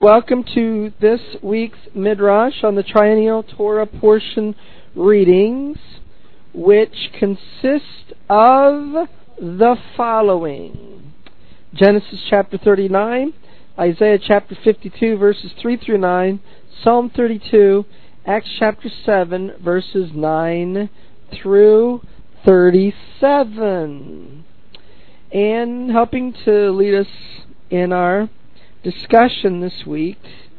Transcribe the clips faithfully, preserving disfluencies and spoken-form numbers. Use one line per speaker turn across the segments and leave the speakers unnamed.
Welcome to this week's Midrash on the Triennial Torah portion readings, which consist of the following: Genesis chapter thirty-nine, Isaiah chapter fifty-two, verses three through nine, Psalm thirty-two, Acts chapter seven, verses nine through thirty-seven. And helping to lead us in our discussion this week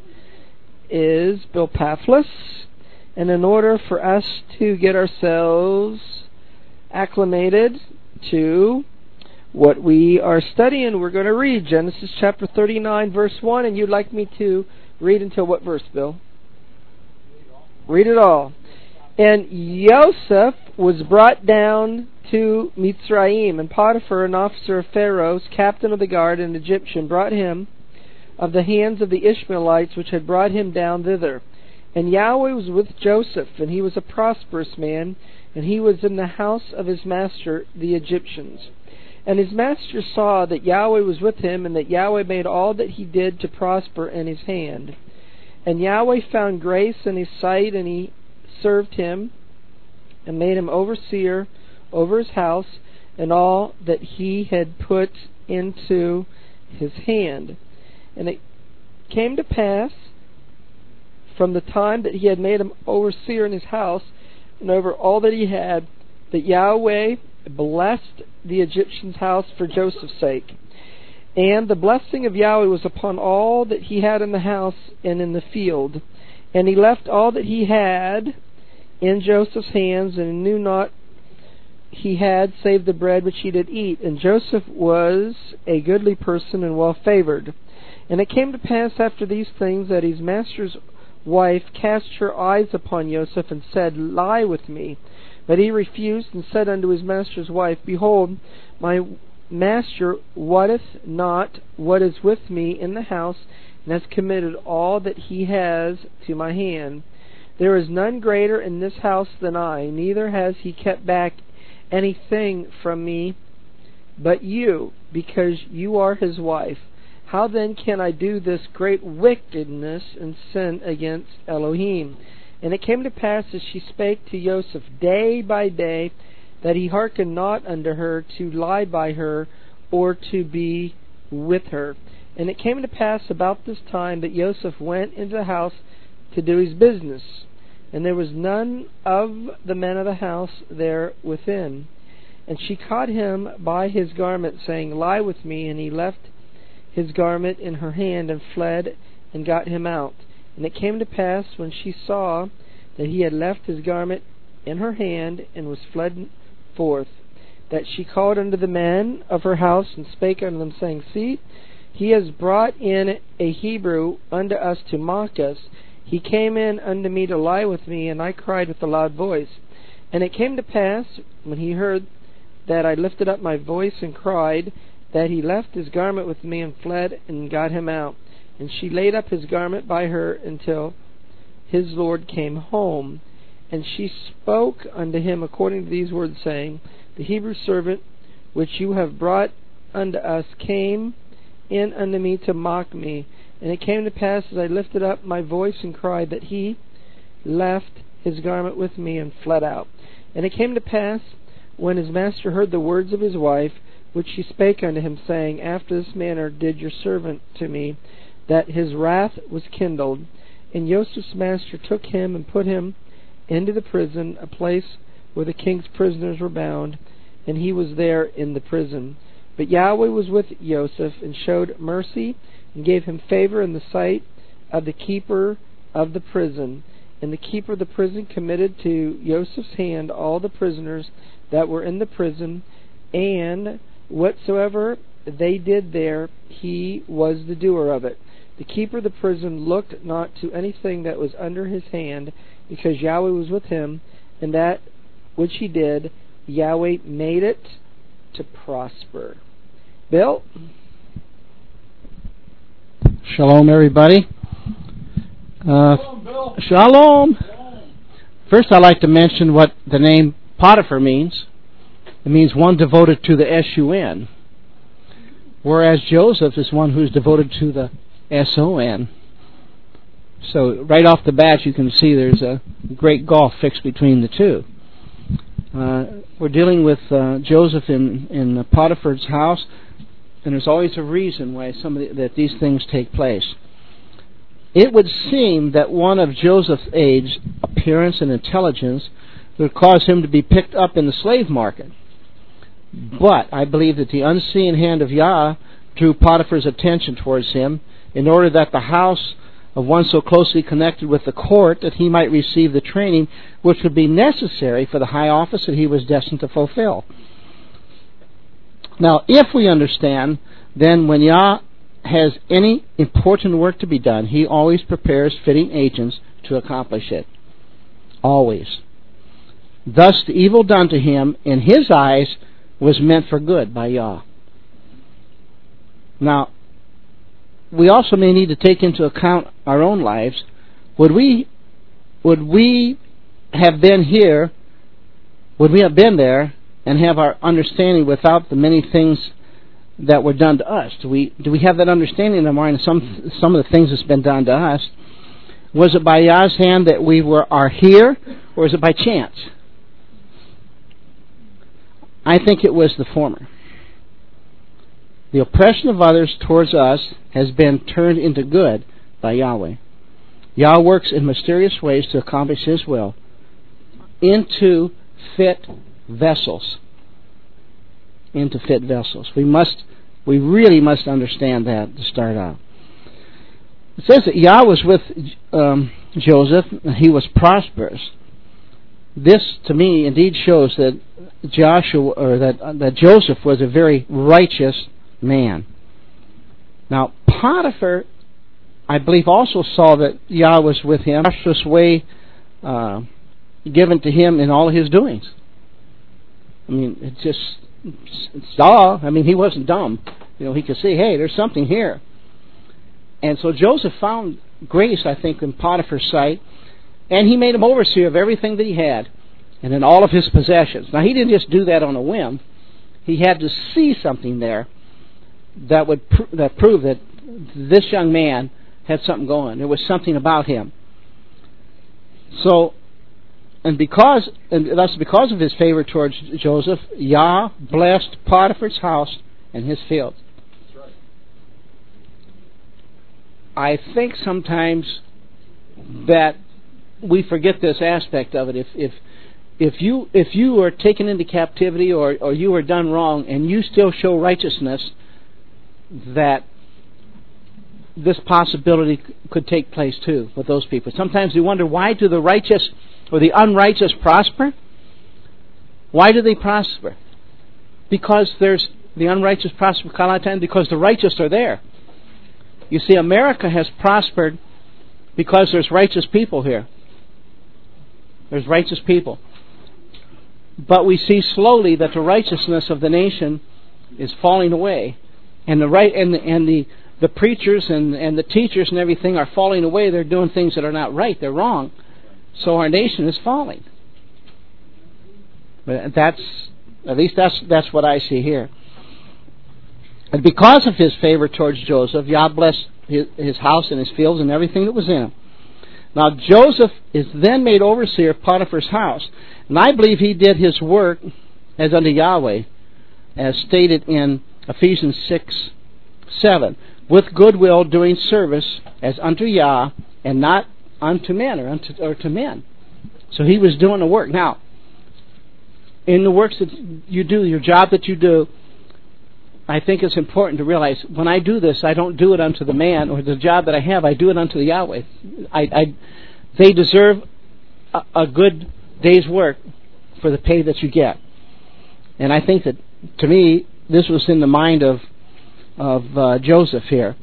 is Bill Paflis. And in order for us to get ourselves acclimated to what we are studying, we're going to read Genesis chapter thirty-nine, verse one. And you'd like me to read until what verse, Bill? Read it all. And Yosef was brought down to Mitzrayim, and Potiphar, an officer of Pharaoh's, captain of the guard, an Egyptian, brought him of the hands of the Ishmaelites, which had brought him down thither. And Yahweh was with Joseph, and he was a prosperous man, and he was in the house of his master, the Egyptians. And his master saw that Yahweh was with him, and that Yahweh made all that he did to prosper in his hand. And Yahweh found grace in his sight, and he served him, and made him overseer over his house, and all that he had put into his hand. And it came to pass, from the time that he had made him overseer in his house, and over all that he had, that Yahweh blessed the Egyptian's house for Joseph's sake. And the blessing of Yahweh was upon all that he had in the house and in the field. And he left all that he had in Joseph's hands, and knew not he had save the bread which he did eat. And Joseph was a goodly person and well favored. And it came to pass after these things that his master's wife cast her eyes upon Joseph, and said, Lie with me. But he refused, and said unto his master's wife, Behold, my master wotteth not what is with me in the house, and has committed all that he has to my hand. There is none greater in this house than I, neither has he kept back anything from me but you, because you are his wife. How then can I do this great wickedness and sin against Elohim? And it came to pass, as she spake to Joseph day by day, that he hearkened not unto her to lie by her, or to be with her. And it came to pass about this time that Joseph went into the house to do his business, and there was none of the men of the house there within. And she caught him by his garment, saying, Lie with me. And he left his garment in her hand, and fled, and got him out. And it came to pass, when she saw that he had left his garment in her hand, and was fled forth, that she called unto the men of her house, and spake unto them, saying, See, he has brought in a Hebrew unto us to mock us. He came in unto me to lie with me, and I cried with a loud voice. And it came to pass, when he heard that I lifted up my voice and cried, that he left his garment with me, and fled, and got him out. And she laid up his garment by her until his Lord came home. And she spoke unto him according to these words, saying, The Hebrew servant which you have brought unto us came in unto me to mock me. And it came to pass, as I lifted up my voice and cried, that he left his garment with me, and fled out. And it came to pass, when his master heard the words of his wife, which she spake unto him, saying, After this manner did your servant to me, that his wrath was kindled. And Joseph's master took him, and put him into the prison, a place where the king's prisoners were bound, and he was there in the prison. But Yahweh was with Joseph, and showed mercy, and gave him favor in the sight of the keeper of the prison. And the keeper of the prison committed to Joseph's hand all the prisoners that were in the prison, and whatsoever they did there, he was the doer of it. The keeper of the prison looked not to anything that was under his hand, because Yahweh was with him, and that which he did, Yahweh made it to prosper. Bill?
Shalom, everybody. Uh,
Shalom, Bill.
Shalom. First, I'd like to mention what the name Potiphar means. It means one devoted to the S U N, whereas Joseph is one who's devoted to the S O N. So right off the bat, you can see there's a great gulf fixed between the two. Uh, we're dealing with uh, Joseph in, in Potiphar's house, and there's always a reason why some of the, that these things take place. It would seem that one of Joseph's age, appearance, and intelligence would cause him to be picked up in the slave market. But I believe that the unseen hand of Yah drew Potiphar's attention towards him in order that the house of one so closely connected with the court that he might receive the training which would be necessary for the high office that he was destined to fulfill. Now, if we understand, then when Yah has any important work to be done, he always prepares fitting agents to accomplish it. Always. Thus, the evil done to him, in his eyes, was meant for good by Yah. Now, we also may need to take into account our own lives. Would we, would we have been here, would we have been there and have our understanding without the many things that were done to us? Do we do we have that understanding in our mind of some some of the things that's been done to us? Was it by Yah's hand that we were are here, or is it by chance? I think it was the former. The oppression of others towards us has been turned into good by Yahweh. Yah works in mysterious ways to accomplish His will into fit vessels. Into fit vessels. We must, we really must understand that to start out. It says that Yah was with um, Joseph, and he was prosperous. This, to me, indeed shows that Joshua or that uh, that Joseph was a very righteous man. Now, Potiphar, I believe, also saw that Yah was with him. Prosperous way uh, given to him in all of his doings. I mean, it just saw. I mean, he wasn't dumb. You know, he could see, hey, there's something here. And so Joseph found grace, I think, in Potiphar's sight, and he made him overseer of everything that he had and in all of his possessions. Now, he didn't just do that on a whim. He had to see something there that would pr- that prove that this young man had something going. There was something about him. So, and because, and thus because of his favor towards Joseph, Yah blessed Potiphar's house and his fields. I think sometimes that we forget this aspect of it. If if if you if you are taken into captivity or or you are done wrong and you still show righteousness, that this possibility could take place too with those people. Sometimes we wonder, why do the righteous or the unrighteous prosper? Why do they prosper? Because there's the unrighteous prosper because the righteous are there. You see, America has prospered because there's righteous people here. There's righteous people. But we see slowly that the righteousness of the nation is falling away. And the right and the, and the, the preachers and, and the teachers and everything are falling away. They're doing things that are not right. They're wrong. So our nation is falling. But that's at least that's that's what I see here. And because of his favor towards Joseph, Yah blessed his, his house and his fields and everything that was in him. Now Joseph is then made overseer of Potiphar's house. And I believe he did his work as unto Yahweh, as stated in Ephesians six seven, with goodwill doing service as unto Yah and not unto men or, unto, or to men. So he was doing the work. Now, in the works that you do, your job that you do, I think it's important to realize when I do this, I don't do it unto the man or the job that I have. I do it unto the Yahweh. I, I, they deserve a, a good day's work for the pay that you get. And I think that, to me, this was in the mind of of uh, Joseph here.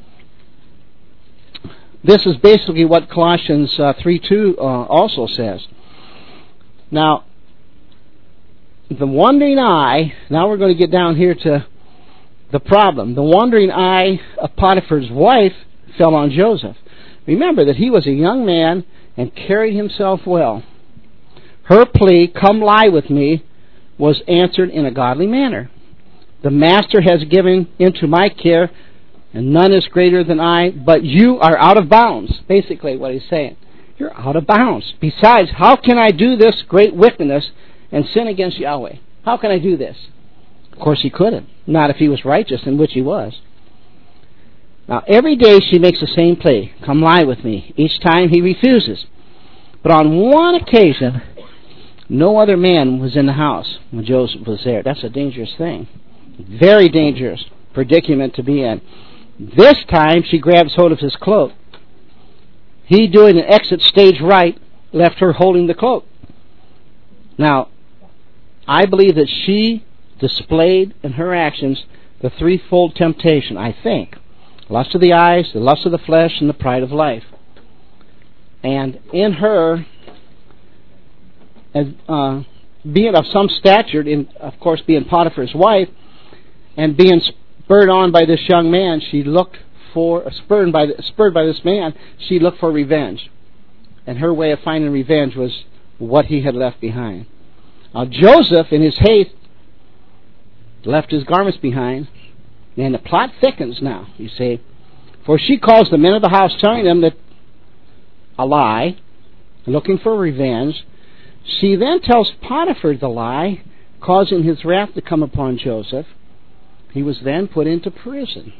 This is basically what Colossians uh, three two uh, also says. Now, the wandering eye, now we're going to get down here to the problem. The wandering eye of Potiphar's wife fell on Joseph. Remember that he was a young man and carried himself well. Her plea, come lie with me, was answered in a godly manner. The master has given into my care and none is greater than I, but you are out of bounds. Basically what he's saying. You're out of bounds. Besides, how can I do this great wickedness and sin against Yahweh? How can I do this? Of course he couldn't. Not if he was righteous, in which he was. Now, every day she makes the same plea. Come lie with me. Each time he refuses. But on one occasion, no other man was in the house when Joseph was there. That's a dangerous thing. Very dangerous predicament to be in. This time, she grabs hold of his cloak. He, doing an exit stage right, left her holding the cloak. Now, I believe that she displayed in her actions the threefold temptation, I think. Lust of the eyes, the lust of the flesh, and the pride of life. And in her, as, uh, being of some stature, in, of course being Potiphar's wife, and being spurred on by this young man, she looked for, spurred by, spurred by this man, she looked for revenge. And her way of finding revenge was what he had left behind. Now Joseph, in his haste, left his garments behind, and the plot thickens now, you see. For she calls the men of the house, telling them that a lie, looking for revenge. She then tells Potiphar the lie, causing his wrath to come upon Joseph. He was then put into prison.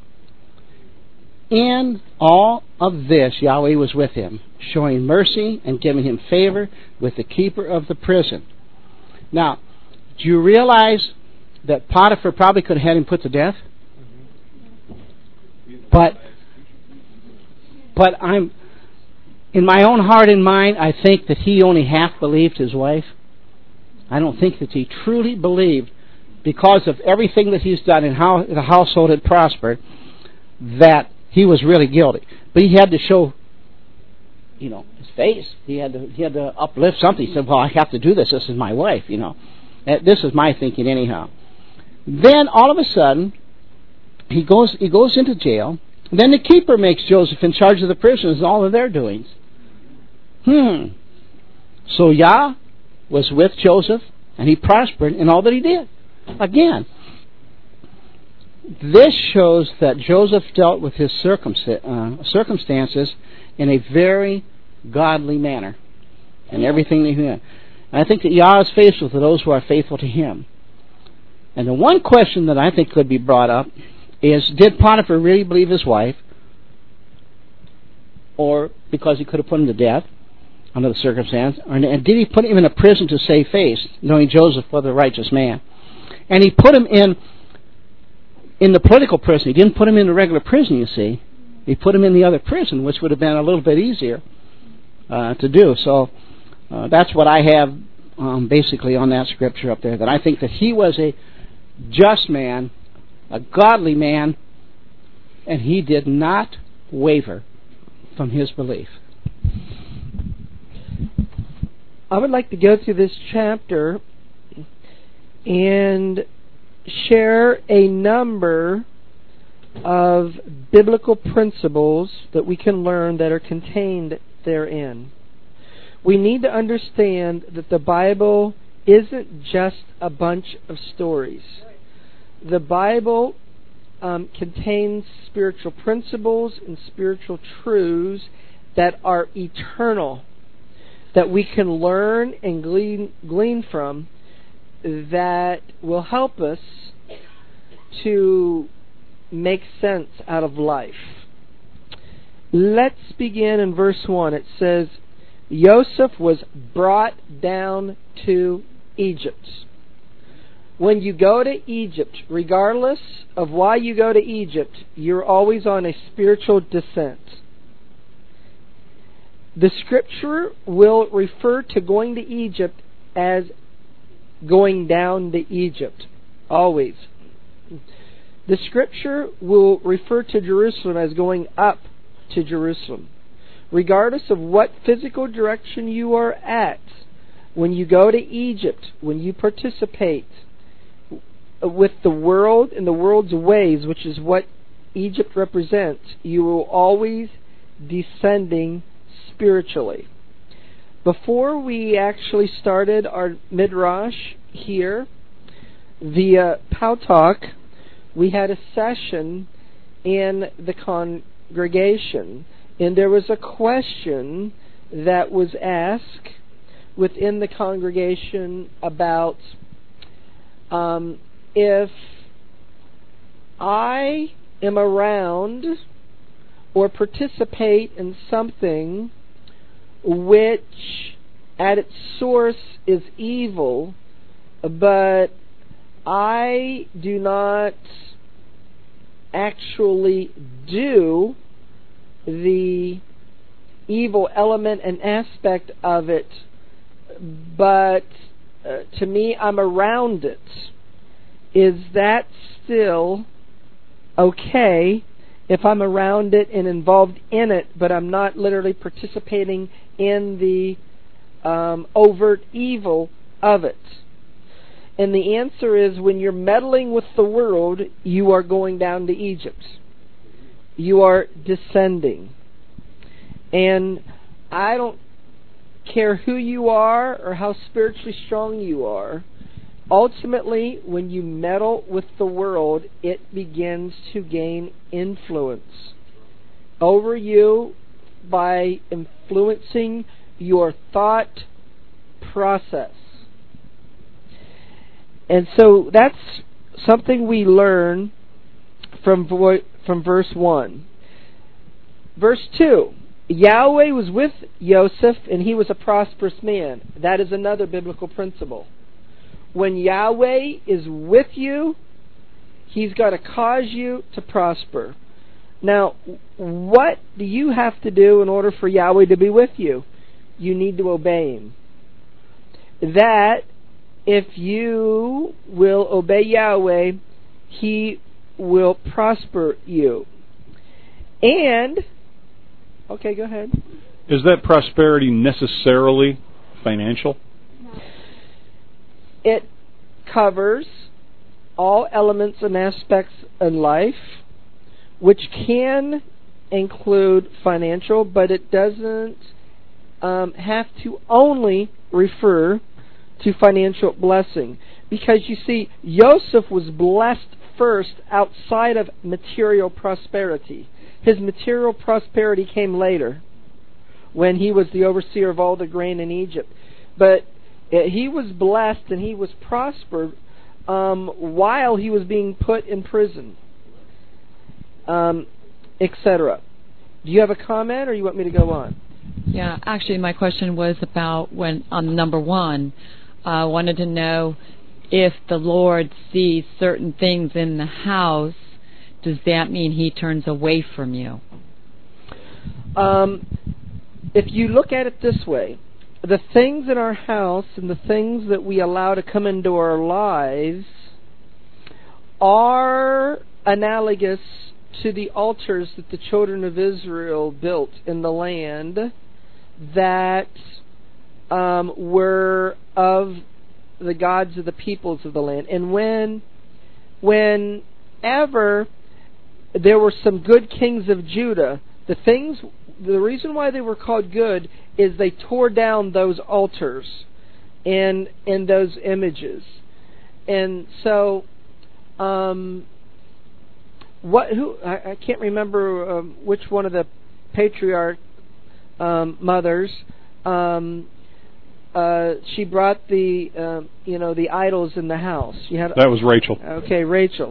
In all of this, Yahweh was with him, showing mercy and giving him favor with the keeper of the prison. Now, do you realize that Potiphar probably could have had him put to death? But, but I'm, in my own heart and mind, I think that he only half believed his wife. I don't think that he truly believed, because of everything that he's done and how the household had prospered, that he was really guilty. But he had to show, you know, his face. He had to, he had to uplift something. He said, well, I have to do this. This is my wife, you know. This is my thinking anyhow. Then, all of a sudden, he goes he goes into jail. Then the keeper makes Joseph in charge of the prisoners and all of their doings. Hmm. So Yah was with Joseph, and he prospered in all that he did. Again, this shows that Joseph dealt with his circumst- uh, circumstances in a very godly manner in everything that he did. And I think that Yah is faithful to those who are faithful to him. And the one question that I think could be brought up is, did Potiphar really believe his wife? Or because he could have put him to death under the circumstance? Or, and did he put him in a prison to save face, knowing Joseph was a righteous man? And he put him in in the political prison. He didn't put him in the regular prison, you see. He put him in the other prison, which would have been a little bit easier uh, to do. So uh, that's what I have um, basically on that scripture up there, that I think that he was a just man, a godly man, and he did not waver from his belief.
I would like to go through this chapter and share a number of biblical principles that we can learn that are contained therein. We need to understand that the Bible isn't just a bunch of stories. The Bible um, contains spiritual principles and spiritual truths that are eternal, that we can learn and glean, glean from, that will help us to make sense out of life. Let's begin in verse one. It says, Joseph was brought down to Egypt. When you go to Egypt, regardless of why you go to Egypt, you're always on a spiritual descent. The scripture will refer to going to Egypt as going down to Egypt, always. The scripture will refer to Jerusalem as going up to Jerusalem. Regardless of what physical direction you are at, when you go to Egypt, when you participate with the world and the world's ways, which is what Egypt represents, you will always descending spiritually. Before we actually started our Midrash here via Powtalk, we had a session in the congregation. And there was a question that was asked within the congregation about um, if I am around or participate in something which at its source is evil, but I do not actually do the evil element and aspect of it, but uh, to me I'm around it. Is that still okay if I'm around it and involved in it, but I'm not literally participating in the um, overt evil of it? And the answer is, when you're meddling with the world, you are going down to Egypt. You are descending. And I don't care who you are or how spiritually strong you are. Ultimately, when you meddle with the world, it begins to gain influence over you by influencing your thought process. And so that's something we learn from vo- from verse one. Verse two, Yahweh was with Joseph and he was a prosperous man. That is another biblical principle. When Yahweh is with you, He's got to cause you to prosper. Now, what do you have to do in order for Yahweh to be with you? You need to obey Him. That, if you will obey Yahweh, He will prosper you. And, okay, go ahead.
Is that prosperity necessarily financial?
It covers all elements and aspects in life, which can include financial, but it doesn't um, have to only refer to financial blessing. Because you see, Joseph was blessed first outside of material prosperity. His material prosperity came later, when he was the overseer of all the grain in Egypt. But he was blessed and he was prospered um, while he was being put in prison, um, et cetera. Do you have a comment, or you want me to go on?
Yeah, actually, my question was about when on number one. I uh, wanted to know if the Lord sees certain things in the house, does that mean He turns away from you?
Um, if you look at it this way, the things in our house and the things that we allow to come into our lives are analogous to the altars that the children of Israel built in the land that um, were of the gods of the peoples of the land. And when, whenever there were some good kings of Judah, the things, the reason why they were called good is they tore down those altars and and those images. And so, um, what? Who? I, I can't remember um, which one of the patriarch um, mothers. Um, uh, she brought the um, you know the idols in the house. You had
that was Rachel.
Okay, Rachel.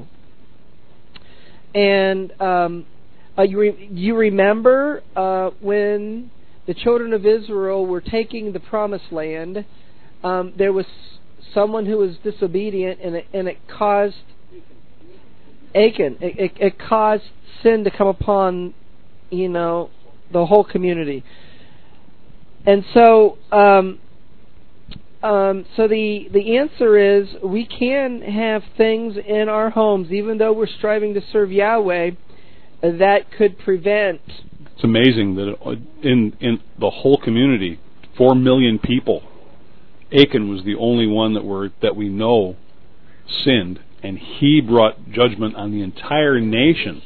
And um, uh, you re- you remember uh, when the children of Israel were taking the promised land, um, there was someone who was disobedient, and it, and it caused Achan. It, it, it caused sin to come upon, you know, the whole community. And so, um, um, so the the answer is we can have things in our homes, even though we're striving to serve Yahweh, that could prevent.
It's amazing that in in the whole community, four million people, Achan was the only one that were that we know sinned, and he brought judgment on the entire nation.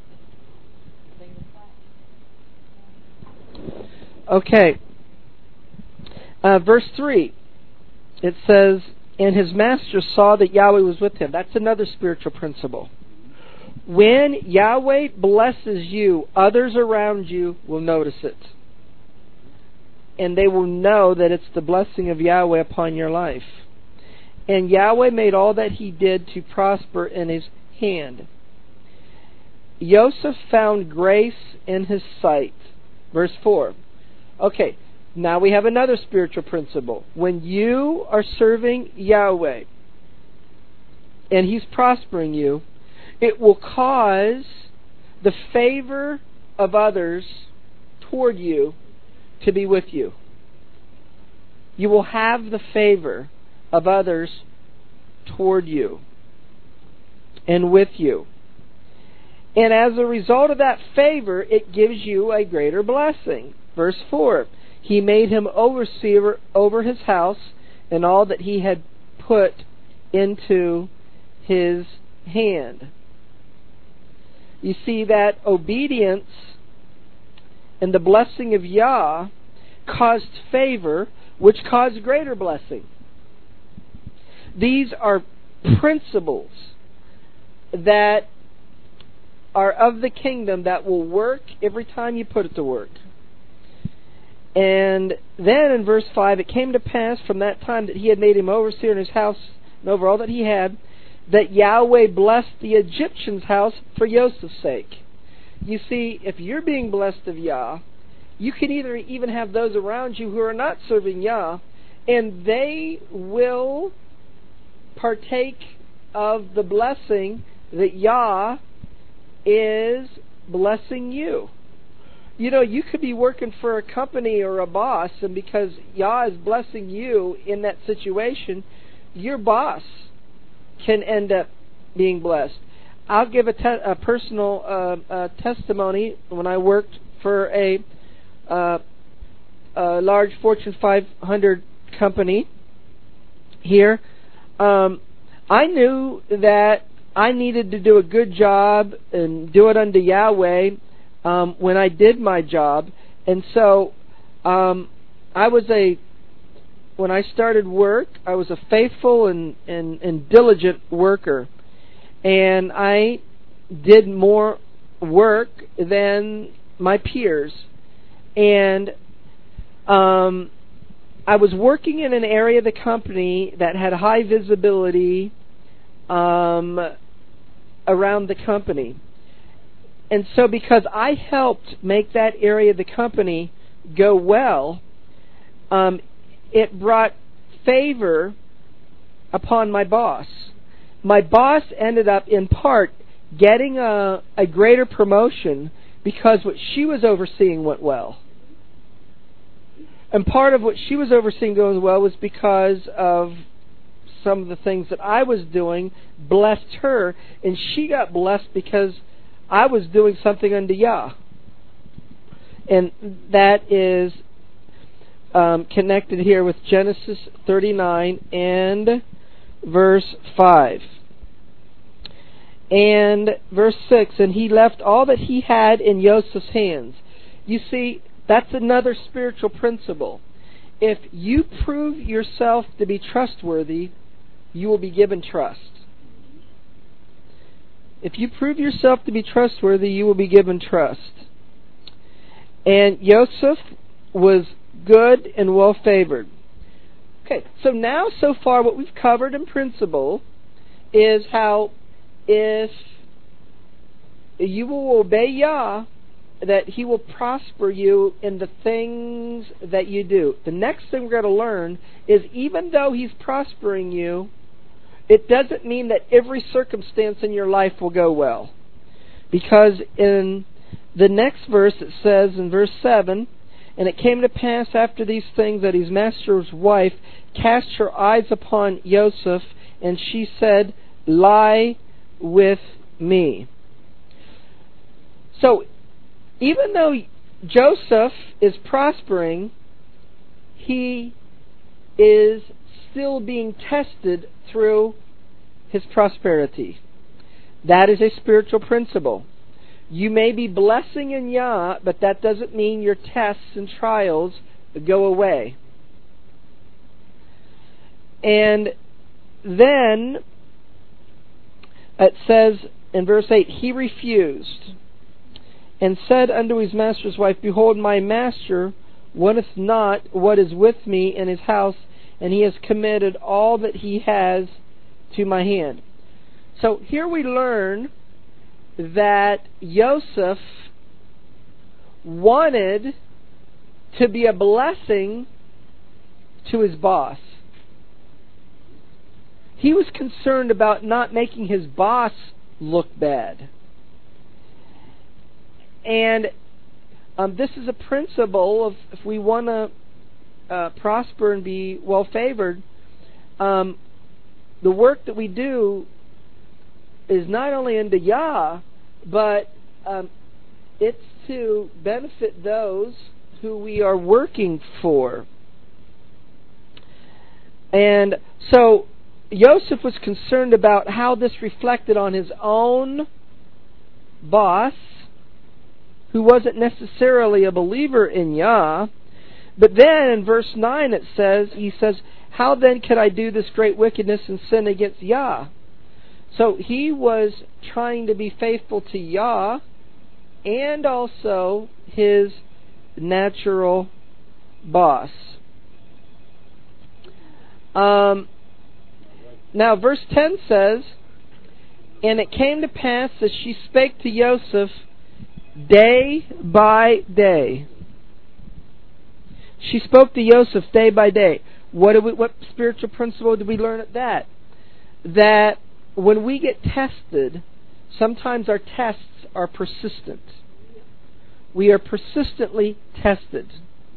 Okay. Uh, verse three, it says, and his master saw that Yahweh was with him. That's another spiritual principle. When Yahweh blesses you, others around you will notice it. And they will know that it's the blessing of Yahweh upon your life. And Yahweh made all that he did to prosper in his hand. Joseph found grace in his sight. Verse four. Okay, now we have another spiritual principle. When you are serving Yahweh and he's prospering you, it will cause the favor of others toward you to be with you. You will have the favor of others toward you and with you. And as a result of that favor, it gives you a greater blessing. Verse four, he made him overseer over his house and all that he had put into his hand. You see that obedience and the blessing of Yah caused favor, which caused greater blessing. These are principles that are of the kingdom that will work every time you put it to work. And then in verse five, it came to pass from that time that he had made him overseer in his house and over all that he had, that Yahweh blessed the Egyptian's house for Joseph's sake. You see, if you're being blessed of Yah, you can either even have those around you who are not serving Yah, and they will partake of the blessing that Yah is blessing you. You know, you could be working for a company or a boss, and because Yah is blessing you in that situation, your boss can end up being blessed. I'll give a, te- a personal uh, uh, testimony. When I worked for a, uh, a large Fortune five hundred company here, um, I knew that I needed to do a good job and do it unto Yahweh um, when I did my job. And so um, I was a When I started work, I was a faithful and, and, and diligent worker. And I did more work than my peers. And um, I was working in an area of the company that had high visibility um, around the company. And so because I helped make that area of the company go well, um, it brought favor upon my boss. My boss ended up, in part, getting a, a greater promotion because what she was overseeing went well. And part of what she was overseeing going well was because of some of the things that I was doing blessed her, and she got blessed because I was doing something unto Yah. And that is Um, connected here with Genesis thirty-nine and verse five. And verse six, and he left all that he had in Joseph's hands. You see, that's another spiritual principle. If you prove yourself to be trustworthy, you will be given trust. If you prove yourself to be trustworthy, you will be given trust. And Joseph was good and well favored. Okay, so now so far what we've covered in principle is how if you will obey Yah, that He will prosper you in the things that you do. The next thing we're going to learn is even though He's prospering you, it doesn't mean that every circumstance in your life will go well. Because in the next verse it says in verse seven, and it came to pass after these things that his master's wife cast her eyes upon Joseph, and she said, "Lie with me." So, even though Joseph is prospering, he is still being tested through his prosperity. That is a spiritual principle. You may be blessing in Yah, but that doesn't mean your tests and trials go away. And then it says in verse eight, he refused and said unto his master's wife, Behold, my master wanteth not what is with me in his house, and he has committed all that he has to my hand. So here we learn that Joseph wanted to be a blessing to his boss. He was concerned about not making his boss look bad. And um, this is a principle of if we want to uh, prosper and be well favored, um, the work that we do is not only unto Yah, but um, it's to benefit those who we are working for. And so Joseph was concerned about how this reflected on his own boss, who wasn't necessarily a believer in Yah. But then in verse nine it says, he says, How then could I do this great wickedness and sin against Yah? So he was trying to be faithful to Yah and also his natural boss. Um, now verse ten says, And it came to pass as she spake to Joseph day by day. She spoke to Joseph day by day. What, do we, what spiritual principle did we learn at that? That when we get tested, sometimes our tests are persistent. We are persistently tested.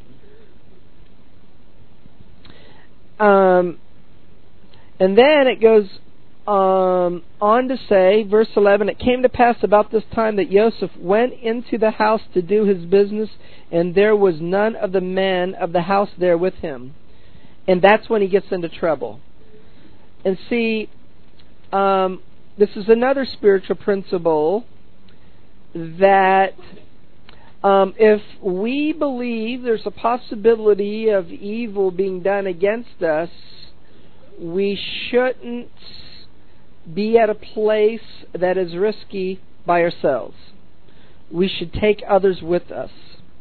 Um, and then it goes um, on to say, verse eleven, It came to pass about this time that Joseph went into the house to do his business, and there was none of the men of the house there with him. And that's when he gets into trouble. And see, um, this is another spiritual principle that um, if we believe there's a possibility of evil being done against us, we shouldn't be at a place that is risky by ourselves. We should take others with us.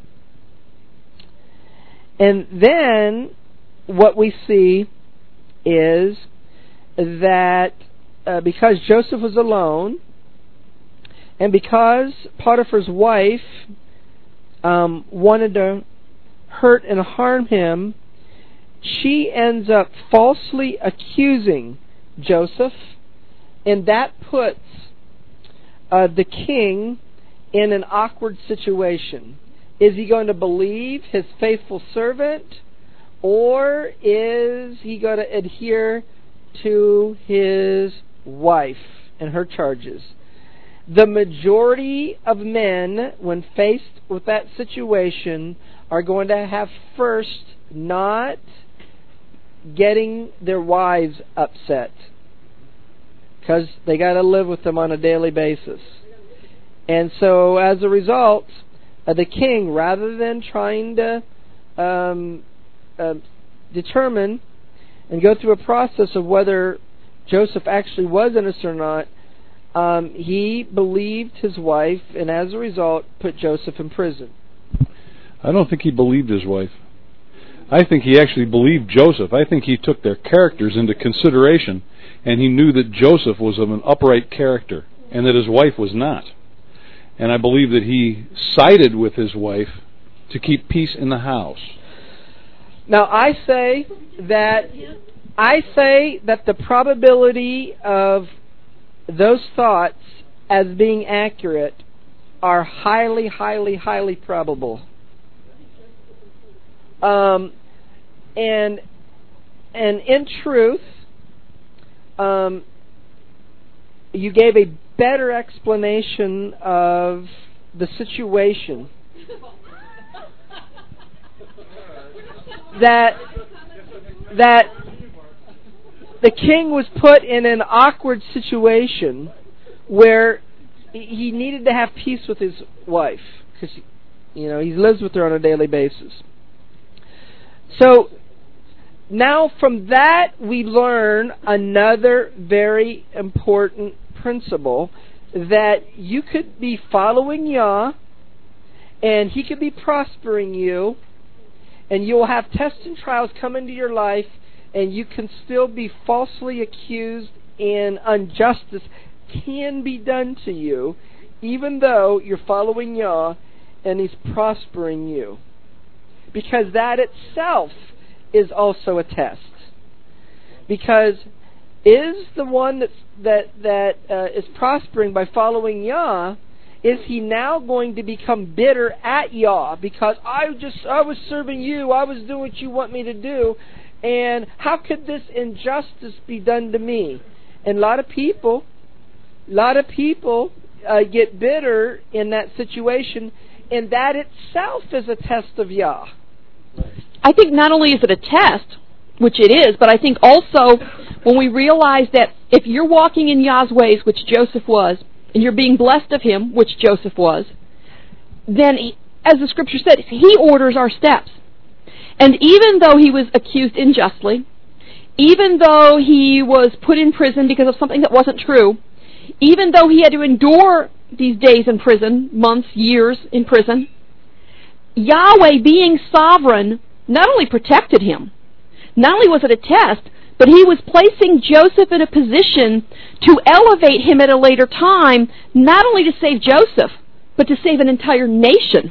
And then what we see is that uh, because Joseph was alone, and because Potiphar's wife um, wanted to hurt and harm him, she ends up falsely accusing Joseph, and that puts uh, the king in an awkward situation. Is he going to believe his faithful servant, or is he going to adhere to his wife and her charges? The majority of men, when faced with that situation, are going to have first not getting their wives upset, because they got to live with them on a daily basis. And so as a result, uh, the king, rather than trying to um, uh, determine and go through a process of whether Joseph actually was innocent or not, um, he believed his wife, and as a result put Joseph in prison.
I don't think he believed his wife. I think he actually believed Joseph. I think he took their characters into consideration, and he knew that Joseph was of an upright character and that his wife was not. And I believe that he sided with his wife to keep peace in the house.
Now I say that I say that the probability of those thoughts as being accurate are highly, highly, highly probable. Um, and and in truth, um, you gave a better explanation of the situation. that that the king was put in an awkward situation where he needed to have peace with his wife, because you know he lives with her on a daily basis. So now from that we learn another very important principle, that you could be following Yah, and He could be prospering you, and you'll have tests and trials come into your life, and you can still be falsely accused, and injustice can be done to you, even though you're following Yah and He's prospering you. Because that itself is also a test. Because is the one that's, that that uh, is prospering by following Yah, is he now going to become bitter at Yah because I just I was serving you, I was doing what you want me to do, and how could this injustice be done to me? And a lot of people, a lot of people uh, get bitter in that situation, and that itself is a test of Yah.
I think not only is it a test, which it is, but I think also when we realize that if you're walking in Yah's ways, which Joseph was, and you're being blessed of Him, which Joseph was, then, he, as the Scripture said, He orders our steps. And even though he was accused unjustly, even though he was put in prison because of something that wasn't true, even though he had to endure these days in prison, months, years in prison, Yahweh, being sovereign, not only protected him, not only was it a test, but He was placing Joseph in a position to elevate him at a later time, not only to save Joseph, but to save an entire nation.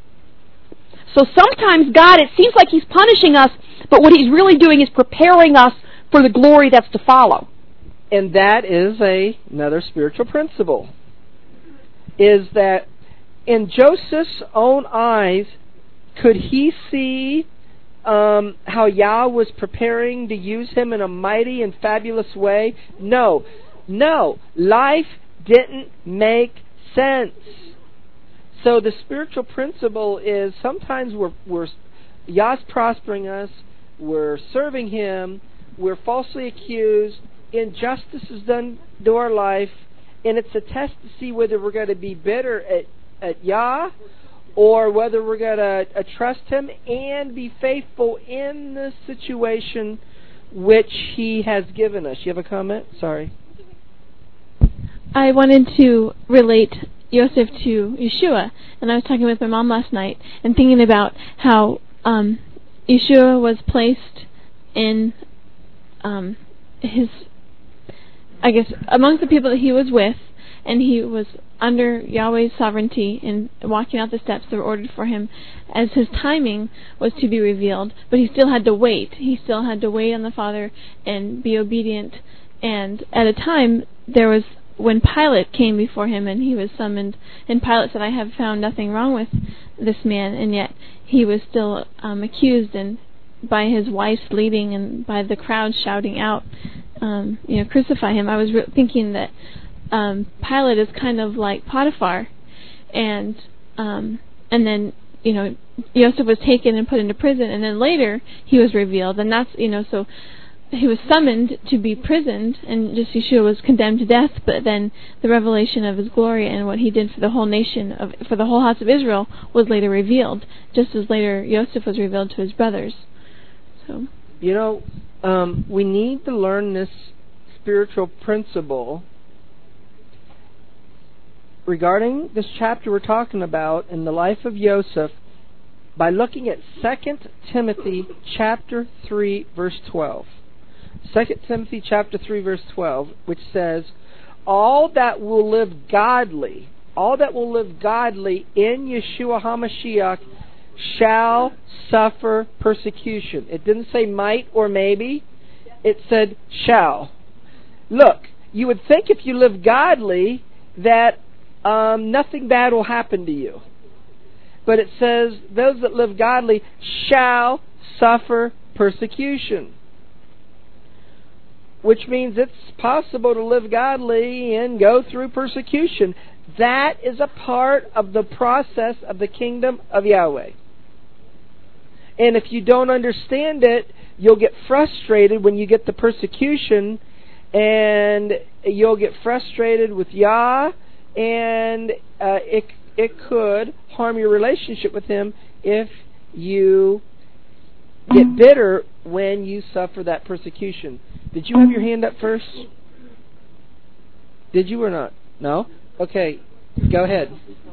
So sometimes God, it seems like He's punishing us, but what He's really doing is preparing us for the glory that's to follow.
And that is a, another spiritual principle, is that in Joseph's own eyes, could he see um, how Yah was preparing to use him in a mighty and fabulous way? No. No. Life didn't make sense. So the spiritual principle is sometimes we're, we're Yah's prospering us, we're serving Him, we're falsely accused, injustice is done to our life, and it's a test to see whether we're going to be bitter at, at Yah or whether we're going to uh, trust Him and be faithful in the situation which He has given us. You have a comment? Sorry.
I wanted to relate Joseph to Yeshua, and I was talking with my mom last night and thinking about how um, Yeshua was placed in um, his, I guess, amongst the people that he was with, and he was under Yahweh's sovereignty in walking out the steps that were ordered for him as his timing was to be revealed, but he still had to wait. He still had to wait on the Father and be obedient, and at a time there was when Pilate came before him and he was summoned, and Pilate said, I have found nothing wrong with this man, and yet he was still um, accused, and by his wife's leading and by the crowd shouting out, um, you know, crucify him. I was re- thinking that um, Pilate is kind of like Potiphar, and um, and then, you know, Joseph was taken and put into prison, and then later he was revealed, and that's, you know, so he was summoned to be prisoned, and just Yeshua was condemned to death, but then the revelation of His glory and what He did for the whole nation, of, for the whole house of Israel, was later revealed, just as later Joseph was revealed to his brothers. So,
you know, um, we need to learn this spiritual principle regarding this chapter we're talking about in the life of Joseph by looking at Second Timothy chapter three, verse twelve. Second Timothy chapter three, verse twelve, which says, all that will live godly, all that will live godly in Yeshua HaMashiach shall suffer persecution. It didn't say might or maybe. It said shall. Look, you would think if you live godly that um, nothing bad will happen to you. But it says those that live godly shall suffer persecution, which means it's possible to live godly and go through persecution. That is a part of the process of the kingdom of Yahweh. And if you don't understand it, you'll get frustrated when you get the persecution, and you'll get frustrated with Yah, and uh, it it could harm your relationship with Him if you get bitter when you suffer that persecution. Did you have your hand up first? Did you or not? No? Okay, go ahead.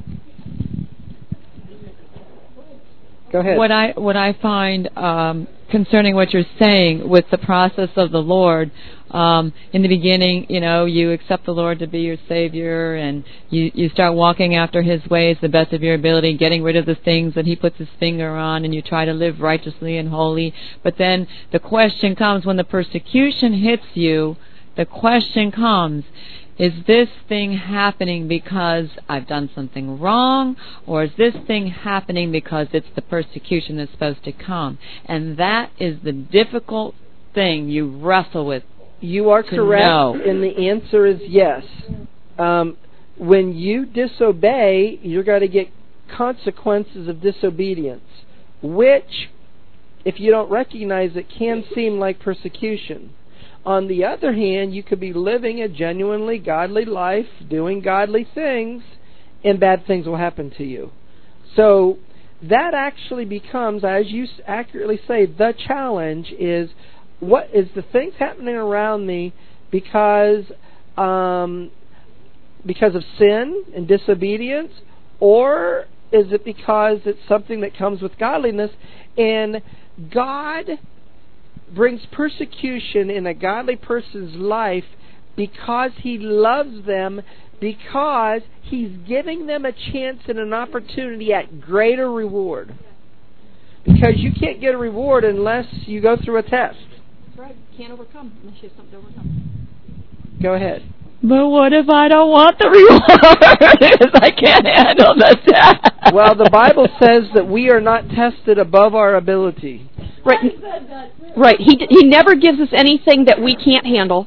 Go ahead.
What I what I find um, concerning what you're saying with the process of the Lord, um, in the beginning, you know, you accept the Lord to be your Savior, and you you start walking after His ways the best of your ability, getting rid of the things that He puts His finger on, and you try to live righteously and holy. But then the question comes when the persecution hits you. The question comes, is this thing happening because I've done something wrong, or is this thing happening because it's the persecution that's supposed to come? And that is the difficult thing you wrestle with.
You are
to
correct,
know.
And the answer is yes. Um, when you disobey, you're going to get consequences of disobedience, which, if you don't recognize it, can seem like persecution. On the other hand, you could be living a genuinely godly life, doing godly things, and bad things will happen to you. So that actually becomes, as you accurately say, the challenge is, what is the things happening around me because um, because of sin and disobedience, or is it because it's something that comes with godliness? And God brings persecution in a godly person's life because He loves them, because He's giving them a chance and an opportunity at greater reward. Because you can't get a reward unless you go through a test.
That's right. You can't overcome unless you have something to overcome.
Go ahead.
But what if I don't want the reward? Because I can't handle the test.
Well, the Bible says that we are not tested above our ability.
Right. Right. He he never gives us anything that we can't handle.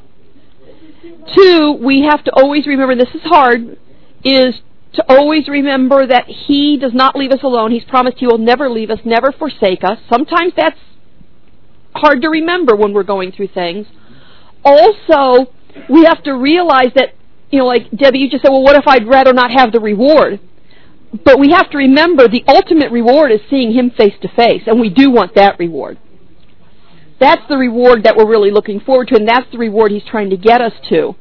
Two, we have to always remember, this is hard, is to always remember that He does not leave us alone. He's promised He will never leave us, never forsake us. Sometimes that's hard to remember when we're going through things. Also, we have to realize that, you know, like Debbie, you just said, well, what if I'd rather not have the reward? But we have to remember the ultimate reward is seeing Him face to face, and we do want that reward. That's the reward that we're really looking forward to, and that's the reward He's trying to get us to.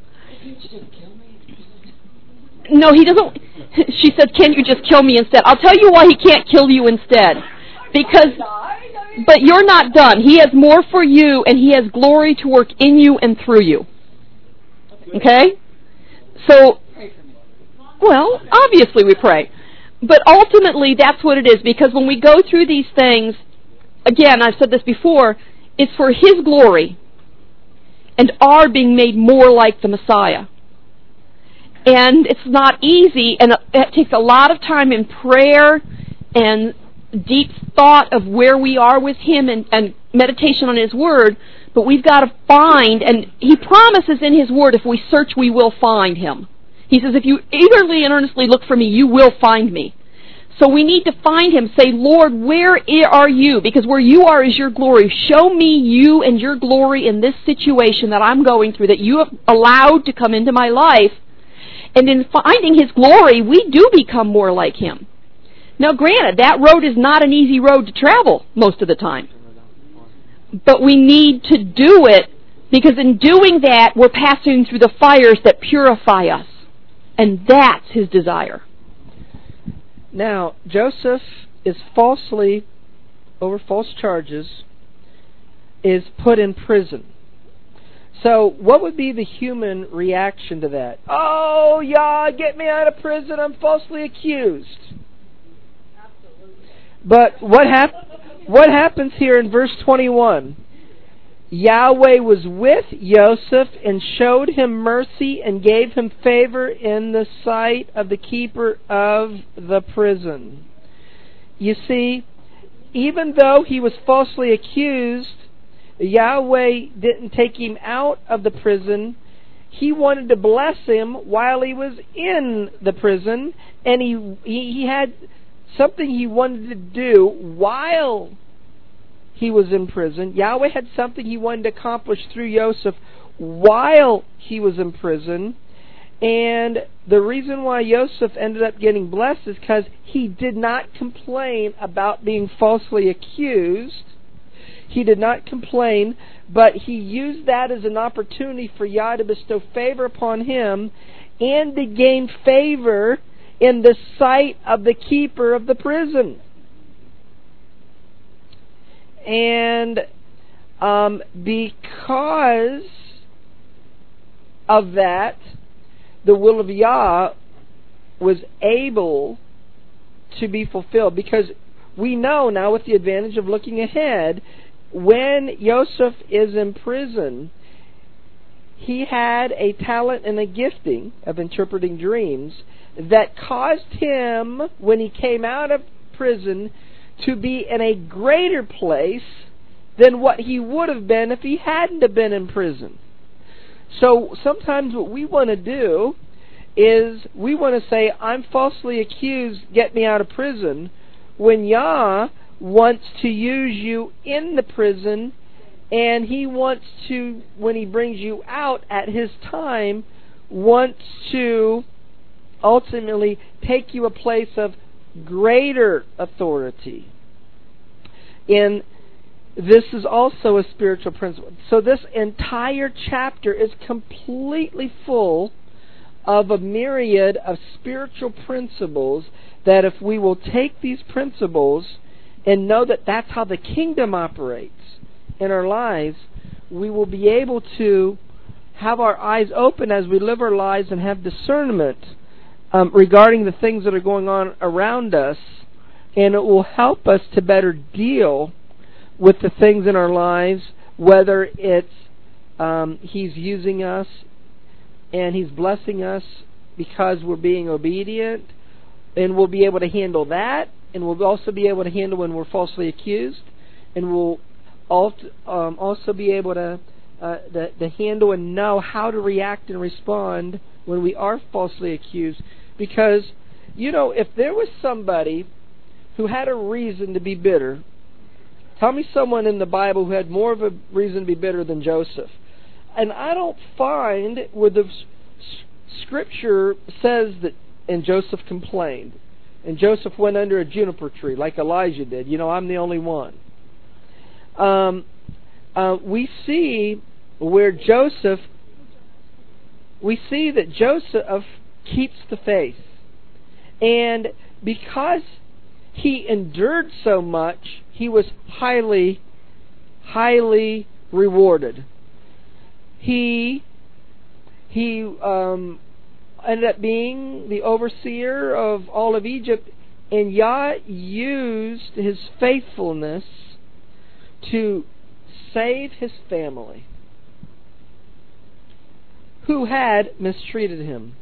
No, He doesn't. She said, can't you just kill me instead? I'll tell you why He can't kill you instead. Because, but you're not done. He has more for you, and He has glory to work in you and through you. Okay? So, well, obviously we pray. But ultimately, that's what it is, because when we go through these things, again, I've said this before, it's for His glory and our being made more like the Messiah. And it's not easy, and it takes a lot of time in prayer and deep thought of where we are with Him and, and meditation on His Word, but we've got to find, and He promises in His Word, if we search, we will find Him. He says, if you eagerly and earnestly look for me, you will find me. So we need to find Him. Say, Lord, where are you? Because where you are is your glory. Show me you and your glory in this situation that I'm going through, that you have allowed to come into my life. And in finding His glory, we do become more like Him. Now, granted, that road is not an easy road to travel most of the time. But we need to do it, because in doing that, we're passing through the fires that purify us. And that's His desire.
Now, Joseph is falsely, over false charges, is put in prison. So, what would be the human reaction to that? Oh, yeah, get me out of prison, I'm falsely accused. Absolutely. But what, hap- what happens here in verse twenty-one? Yahweh was with Joseph and showed him mercy and gave him favor in the sight of the keeper of the prison. You see, even though he was falsely accused, Yahweh didn't take him out of the prison. He wanted to bless him while he was in the prison, and he he had something he wanted to do while he was in prison. Yahweh had something He wanted to accomplish through Joseph while he was in prison. And the reason why Joseph ended up getting blessed is because he did not complain about being falsely accused. He did not complain, but he used that as an opportunity for Yah to bestow favor upon him. and to gain favor in the sight of the keeper of the prison. And um, because of that, the will of Yah was able to be fulfilled. Because we know now, with the advantage of looking ahead, when Joseph is in prison, he had a talent and a gifting of interpreting dreams that caused him, when he came out of prison, to be in a greater place than what he would have been if he hadn't have been in prison. So sometimes what we want to do is we want to say, I'm falsely accused, get me out of prison, when Yah wants to use you in the prison, and He wants to, when He brings you out at His time, wants to ultimately take you a place of greater authority. And this is also a spiritual principle. So this entire chapter is completely full of a myriad of spiritual principles that if we will take these principles and know that that's how the kingdom operates in our lives, we will be able to have our eyes open as we live our lives and have discernment um, regarding the things that are going on around us, and it will help us to better deal with the things in our lives, whether it's um, He's using us and He's blessing us because we're being obedient, and we'll be able to handle that, and we'll also be able to handle when we're falsely accused, and we'll um, also be able to, uh, to, to handle and know how to react and respond when we are falsely accused. Because, you know, if there was somebody who had a reason to be bitter, tell me someone in the Bible who had more of a reason to be bitter than Joseph. And I don't find where the Scripture says that, and Joseph complained, and Joseph went under a juniper tree like Elijah did. You know, I'm the only one. Um, uh, we see where Joseph, we see that Joseph keeps the faith. And because he endured so much, he was highly, highly rewarded. He he um, ended up being the overseer of all of Egypt, and Yah used his faithfulness to save his family, who had mistreated him.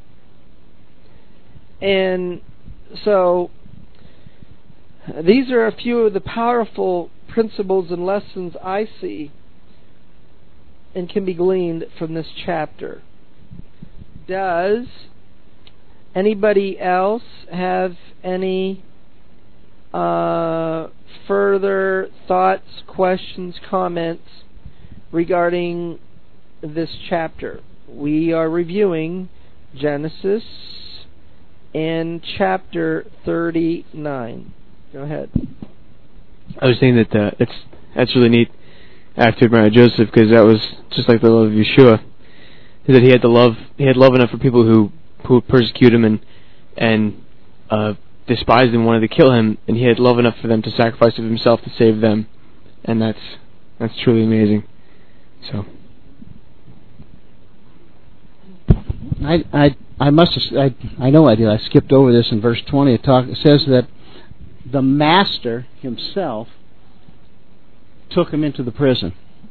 And so these are a few of the powerful principles and lessons I see and can be gleaned from this chapter. Does anybody else have any uh, further thoughts, questions, comments regarding this chapter? We are reviewing Genesis and chapter thirty-nine. Go ahead.
I was saying that uh, it's that's really neat after Admire Joseph, because that was just like the love of Yeshua, is that he had the love he had love enough for people who who would persecute him and and uh, despised him, wanted to kill him, and he had love enough for them to sacrifice of himself to save them, and that's that's truly amazing. So
I I I must have, I I know I did. I skipped over this in verse twenty. It talk it says that the master himself took him into the prison.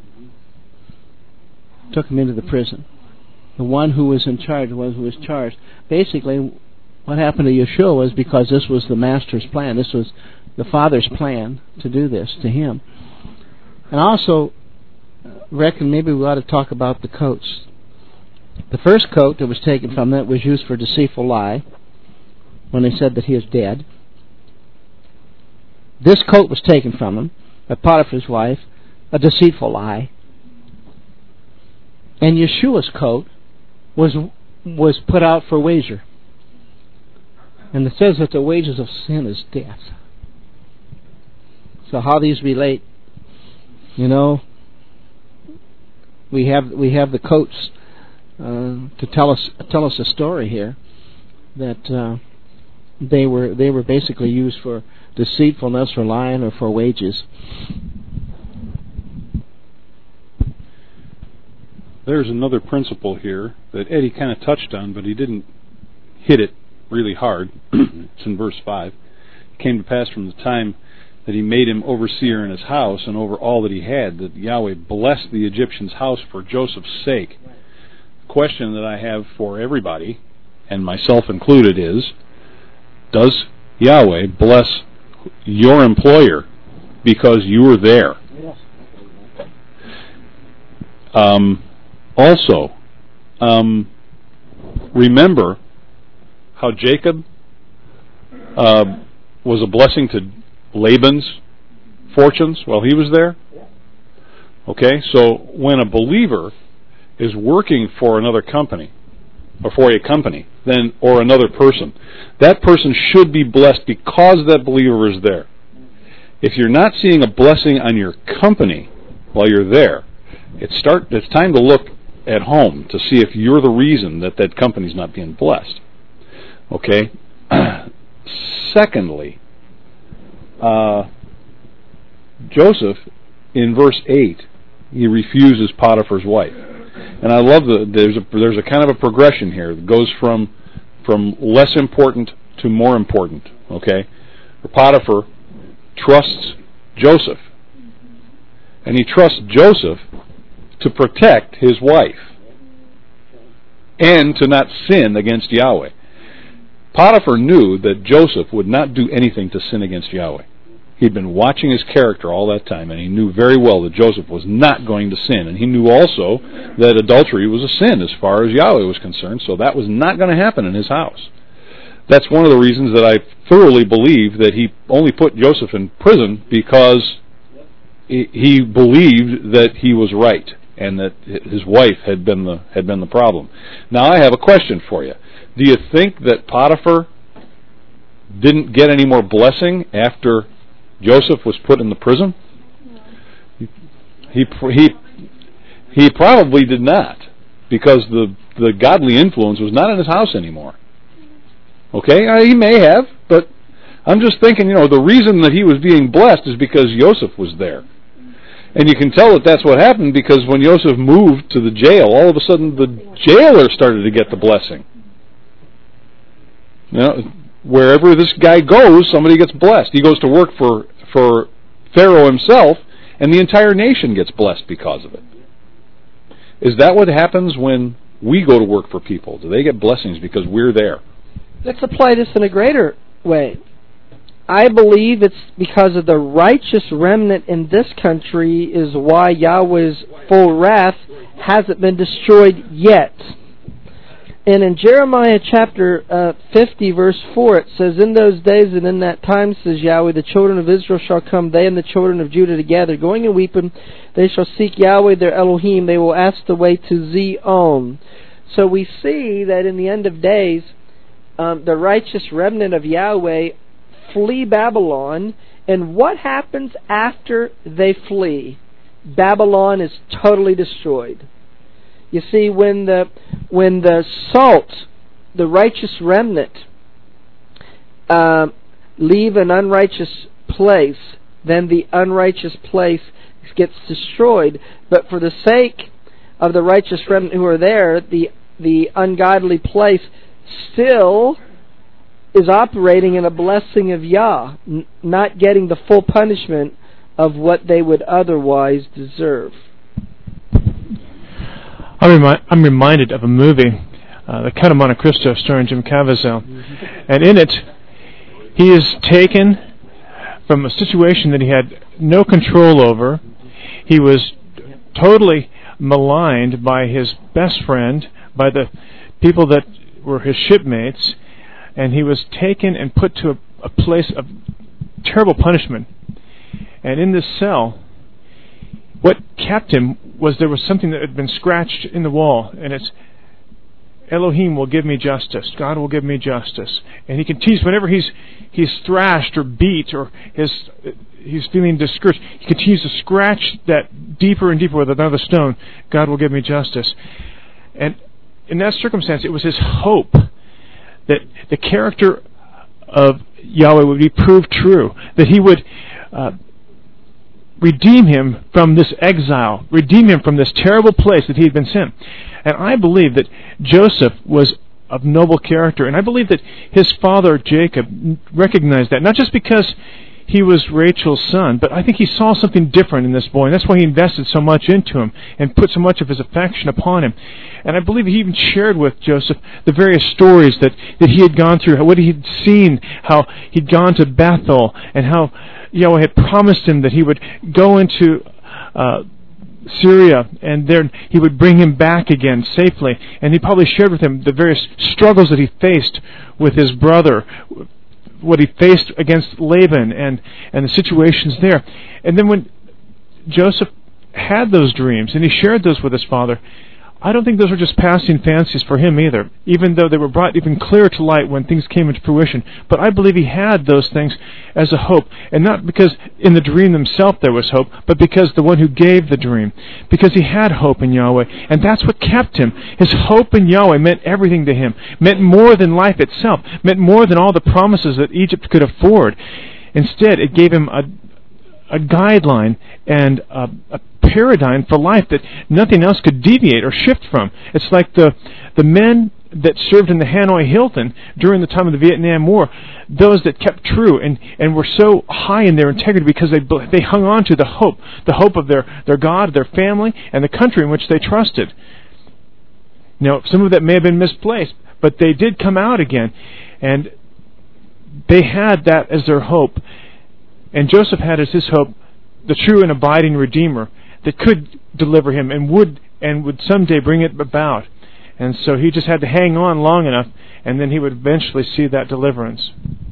Took him into the prison. The one who was in charge, the one who was charged. Basically, what happened to Yeshua was because this was the master's plan. This was the Father's plan to do this to him. And I also reckon maybe we ought to talk about the coats. The first coat that was taken from that was used for deceitful lie, when they said that he is dead. This coat was taken from him by Potiphar's wife, a deceitful lie. And Yeshua's coat was was put out for wager. And it says that the wages of sin is death. So how these relate, you know, we have we have the coats uh, to tell us tell us a story here that uh, they were they were basically used for deceitfulness, for lying, or for wages.
There's another principle here that Eddie kind of touched on, but he didn't hit it really hard. It's in verse five. It came to pass from the time that he made him overseer in his house and over all that he had, that Yahweh blessed the Egyptian's house for Joseph's sake. The question that I have for everybody, and myself included, is, does Yahweh bless your employer because you were there? Um, also, um, remember how Jacob uh, was a blessing to Laban's fortunes while he was there? Okay, so when a believer is working for another company, or for a company, then or another person, that person should be blessed because that believer is there. If you're not seeing a blessing on your company while you're there, it's start. It's time to look at home to see if you're the reason that that company's not being blessed. Okay. Secondly, uh, Joseph, in verse eight, he refuses Potiphar's wife. And I love the there's a there's a kind of a progression here that goes from from less important to more important. Okay, Potiphar trusts Joseph, and he trusts Joseph to protect his wife and to not sin against Yahweh. Potiphar knew that Joseph would not do anything to sin against Yahweh. He'd been watching his character all that time, and he knew very well that Joseph was not going to sin. And he knew also that adultery was a sin as far as Yahweh was concerned, so that was not going to happen in his house. That's one of the reasons that I thoroughly believe that he only put Joseph in prison because he believed that he was right and that his wife had been the had been the problem. Now I have a question for you. Do you think that Potiphar didn't get any more blessing after Joseph was put in the prison? He he he probably did not, because the the godly influence was not in his house anymore. Okay, uh, he may have, but I'm just thinking, you know, the reason that he was being blessed is because Joseph was there. And you can tell that that's what happened because when Joseph moved to the jail, all of a sudden the jailer started to get the blessing. You know, wherever this guy goes, somebody gets blessed. He goes to work for, for Pharaoh himself, and the entire nation gets blessed because of it. Is that what happens when we go to work for people? Do they get blessings because we're there?
Let's apply this in a greater way. I believe it's because of the righteous remnant in this country is why Yahweh's full wrath hasn't been destroyed yet. And in Jeremiah chapter uh, fifty, verse four, it says, "In those days and in that time, says Yahweh, the children of Israel shall come, they and the children of Judah together, going and weeping. They shall seek Yahweh their Elohim. They will ask the way to Zion." So we see that in the end of days, um, the righteous remnant of Yahweh flee Babylon. And what happens after they flee? Babylon is totally destroyed. You see, when the when the salt, the righteous remnant, uh, leave an unrighteous place, then the unrighteous place gets destroyed. But for the sake of the righteous remnant who are there, the the ungodly place still is operating in a blessing of Yah, n- not getting the full punishment of what they would otherwise deserve.
I'm, remi- I'm reminded of a movie, uh, The Count of Monte Cristo, starring Jim Caviezel. Mm-hmm. And in it, he is taken from a situation that he had no control over. He was totally maligned by his best friend, by the people that were his shipmates, and he was taken and put to a, a place of terrible punishment. And in this cell, what kept him was there was something that had been scratched in the wall, and it's, "Elohim will give me justice. God will give me justice." And he continues, whenever he's he's thrashed or beat or his, he's feeling discouraged, he continues to scratch that deeper and deeper with another stone. "God will give me justice." And
in that circumstance, it was his hope that the character of Yahweh would be proved true, that he would uh, redeem him from this exile, redeem him from this terrible place that he had been sent. And I believe that Joseph was of noble character, and I believe that his father Jacob recognized that, not just because he was Rachel's son, but I think he saw something different in this boy, and that's why he invested so much into him and put so much of his affection upon him. And I believe he even shared with Joseph the various stories that, that he had gone through, what he had seen, how he'd gone to Bethel, and how Yahweh had promised him that he would go into uh, Syria, and then he would bring him back again safely. And he probably shared with him the various struggles that he faced with his brother, what he faced against Laban, and, and the situations there. And then when Joseph had those dreams, and he shared those with his father, I don't think those were just passing fancies for him either, even though they were brought even clearer to light when things came into fruition. But I believe he had those things as a hope, and not because in the dream himself there was hope, but because the one who gave the dream, because he had hope in Yahweh, and that's what kept him. His hope in Yahweh meant everything to him, meant more than life itself, meant more than all the promises that Egypt could afford. Instead, it gave him a a guideline and a, a paradigm for life that nothing else could deviate or shift from. It's like the the men that served in the Hanoi Hilton during the time of the Vietnam War, those that kept true and, and were so high in their integrity because they they hung on to the hope, the hope of their, their God, their family, and the country in which they trusted. Now, some of that may have been misplaced, but they did come out again, and they had that as their hope. And Joseph had as his hope the true and abiding Redeemer that could deliver him and would and would someday bring it about. And so he just had to hang on long enough, and then he would eventually see that deliverance.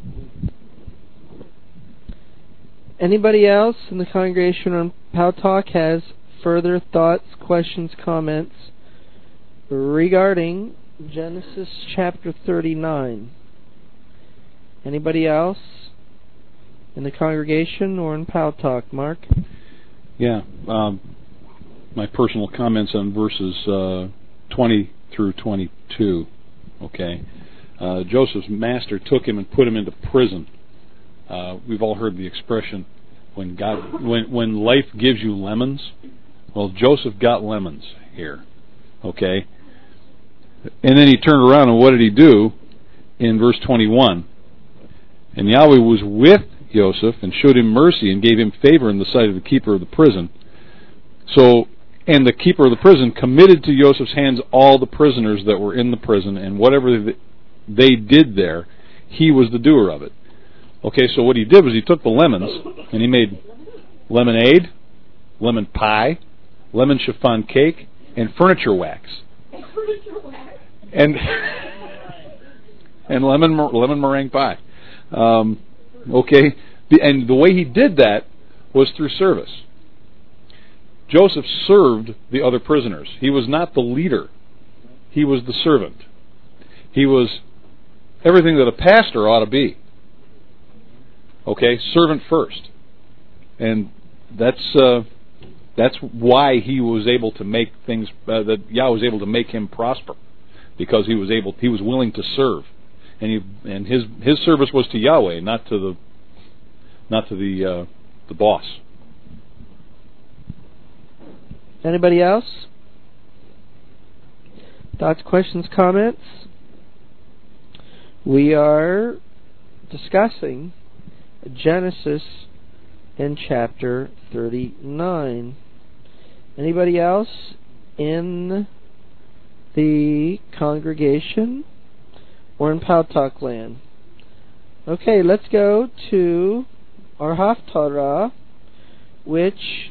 Anybody else in the congregation on Pow Talk has further thoughts, questions, comments regarding Genesis chapter thirty-nine? Anybody else in the congregation or in Pow Talk? Mark?
Yeah. Um, my personal comments on verses uh, twenty through twenty-two. Okay. Uh, Joseph's master took him and put him into prison. Uh, we've all heard the expression, when God, when when life gives you lemons. Well, Joseph got lemons here. Okay. And then he turned around, and what did he do in verse twenty-one? And Yahweh was with Joseph and showed him mercy and gave him favor in the sight of the keeper of the prison. So, and the keeper of the prison committed to Joseph's hands all the prisoners that were in the prison, and whatever they did there, he was the doer of it. Okay, so what he did was he took the lemons and he made lemonade, lemon pie, lemon chiffon cake, and furniture wax. And and lemon lemon meringue pie. Um, okay, the, and the way he did that was through service. Joseph served the other prisoners. He was not the leader. He was the servant. He was everything that a pastor ought to be. Okay, servant first. And that's uh, that's why he was able to make things uh, that Yahweh was able to make him prosper, because he was able he was willing to serve. And he, and his his service was to Yahweh, not to the not to the uh, the boss.
Anybody else? Thoughts, questions, comments? We are discussing Genesis in chapter thirty-nine. Anybody else in the congregation or in Pow Talk land? Okay, let's go to our Haftarah, which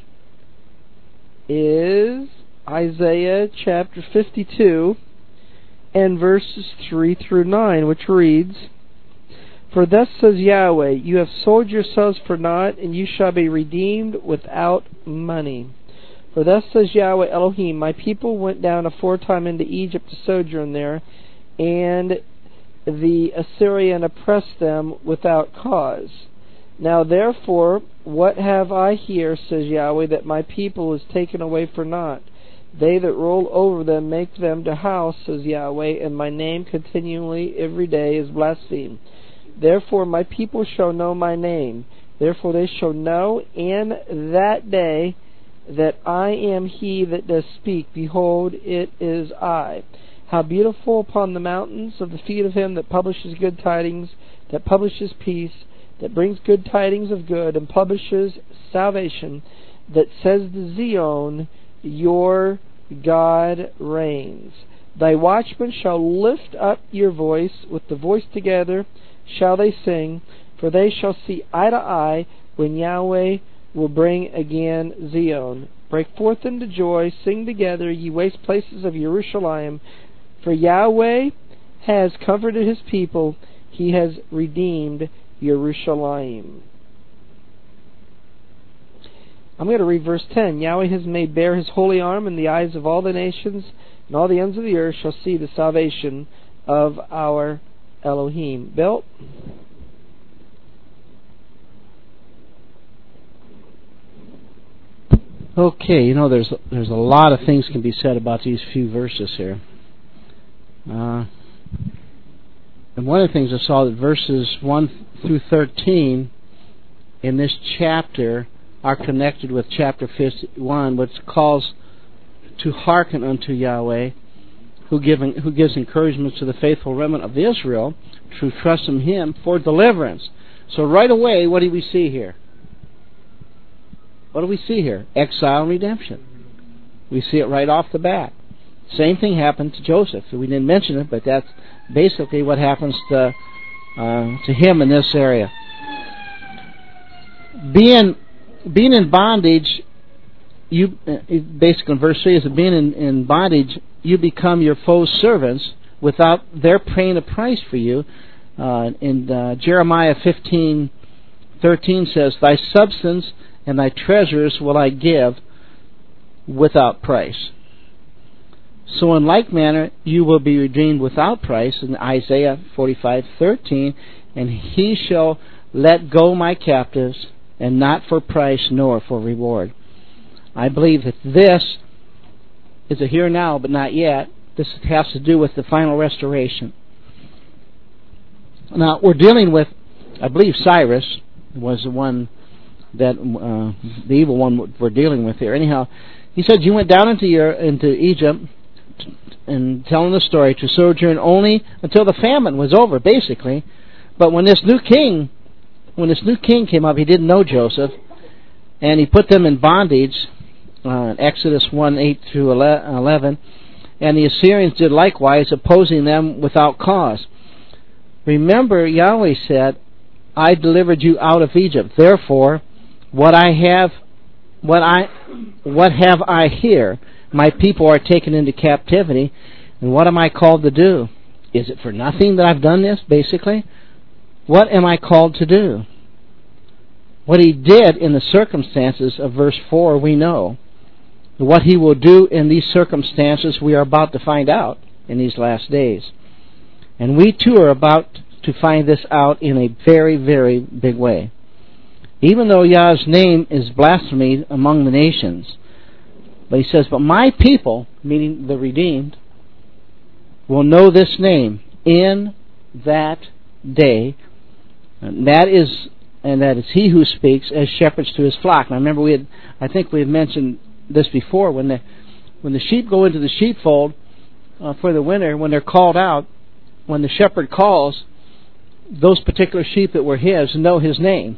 is Isaiah chapter fifty-two and verses three through nine, which reads, "For thus says Yahweh, you have sold yourselves for naught, and you shall be redeemed without money. For thus says Yahweh Elohim, my people went down aforetime into Egypt to sojourn there, and the Assyrian oppressed them without cause. Now therefore, what have I here, says Yahweh, that my people is taken away for naught? They that roll over them make them to house, says Yahweh, and my name continually every day is blasphemed. Therefore my people shall know my name. Therefore they shall know in that day that I am he that does speak. Behold, it is I. How beautiful upon the mountains of the feet of him that publishes good tidings, that publishes peace, that brings good tidings of good, and publishes salvation, that says to Zion, your God reigns. Thy watchmen shall lift up your voice, with the voice together shall they sing, for they shall see eye to eye when Yahweh will bring again Zion. Break forth into joy, sing together, ye waste places of Jerusalem, for Yahweh has comforted his people, he has redeemed Jerusalem. I'm going to read verse ten. Yahweh has made bare his holy arm in the eyes of all the nations, and all the ends of the earth shall see the salvation of our Elohim. Bill?
Okay, you know, there's there's a lot of things can be said about these few verses here. Uh, and one of the things I saw that verses one through thirteen in this chapter are connected with chapter fifty-one, which calls to hearken unto Yahweh, who, giving, who gives encouragement to the faithful remnant of Israel to trust in him for deliverance. So right away, what do we see here? What do we see here? Exile and redemption. We see it right off the bat. Same thing happened to Joseph. We didn't mention it, but that's basically what happens to uh, to him in this area. Being being in bondage, you basically in verse three is that being in, in bondage, you become your foes' servants without their paying a price for you. Uh, in uh, Jeremiah fifteen thirteen says, "Thy substance and thy treasures will I give without price." So in like manner, you will be redeemed without price in Isaiah forty-five thirteen, "And he shall let go my captives, and not for price nor for reward." I believe that this is a here now, but not yet. This has to do with the final restoration. Now, we're dealing with, I believe Cyrus was the one that, uh, the evil one we're dealing with here. Anyhow, he said, you went down into your, into Egypt, and telling the story, to sojourn only until the famine was over, basically. But when this new king, when this new king came up, he didn't know Joseph, and he put them in bondage, uh, Exodus one, eight through eleven, and the Assyrians did likewise, opposing them without cause. Remember, Yahweh said, I delivered you out of Egypt. Therefore, what I have, what I, what have I here? My people are taken into captivity, and what am I called to do? Is it for nothing that I've done this, basically? What am I called to do? What he did in the circumstances of verse four, we know. What he will do in these circumstances, we are about to find out in these last days. And we too are about to find this out in a very, very big way. Even though Yah's name is blasphemed among the nations, but he says, but my people, meaning the redeemed, will know this name in that day. And that is, and that is he who speaks as shepherds to his flock. Now remember, we had, I think we had mentioned this before. When the when the sheep go into the sheepfold uh, for the winter, when they're called out, when the shepherd calls, those particular sheep that were his know his name.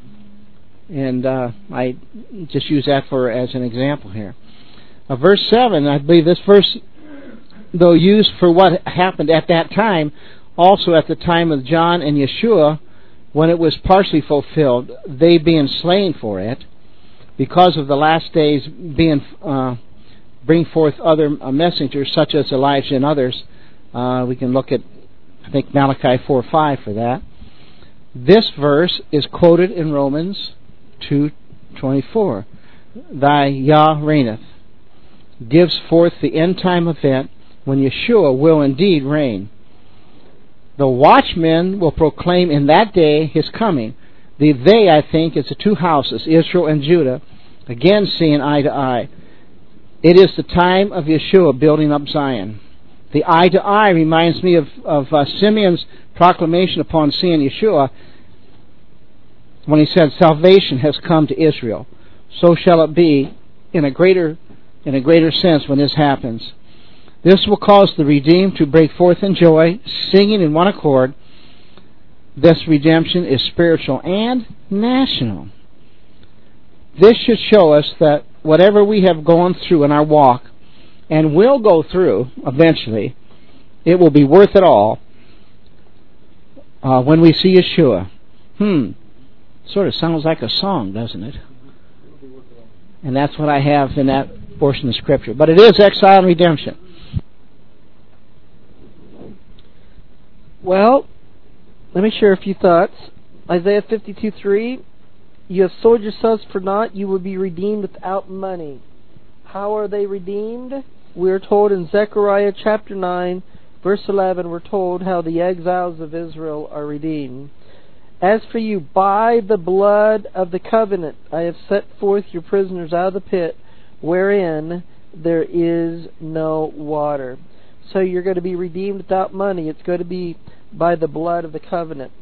And uh, I just use that for as an example here. Uh, verse seven, I believe this verse, though used for what happened at that time, also at the time of John and Yeshua, when it was partially fulfilled, they being slain for it, because of the last days being uh, bring forth other uh, messengers such as Elijah and others. Uh, we can look at, I think, Malachi four five for that. This verse is quoted in Romans two twenty-four. Thy Yah reigneth, gives forth the end time event when Yeshua will indeed reign. The watchmen will proclaim in that day his coming. The they, I think, is the two houses, Israel and Judah, again seeing eye to eye. It is the time of Yeshua building up Zion. The eye to eye reminds me of, of uh, Simeon's proclamation upon seeing Yeshua when he said, salvation has come to Israel. So shall it be in a greater in a greater sense when this happens. This will cause the redeemed to break forth in joy, singing in one accord. This redemption is spiritual and national. This should show us that whatever we have gone through in our walk, and will go through eventually, it will be worth it all uh, when we see Yeshua. Hmm. Sort of sounds like a song, doesn't it? And that's what I have in that portion of Scripture. But it is exile and redemption.
Well, let me share a few thoughts. Isaiah fifty-two three, you have sold yourselves for naught, you will be redeemed without money. How are they redeemed? We are told in Zechariah chapter nine, verse eleven, we're told how the exiles of Israel are redeemed. As for you, by the blood of the covenant, I have set forth your prisoners out of the pit, wherein there is no water. So you're going to be redeemed without money. It's going to be by the blood of the covenant.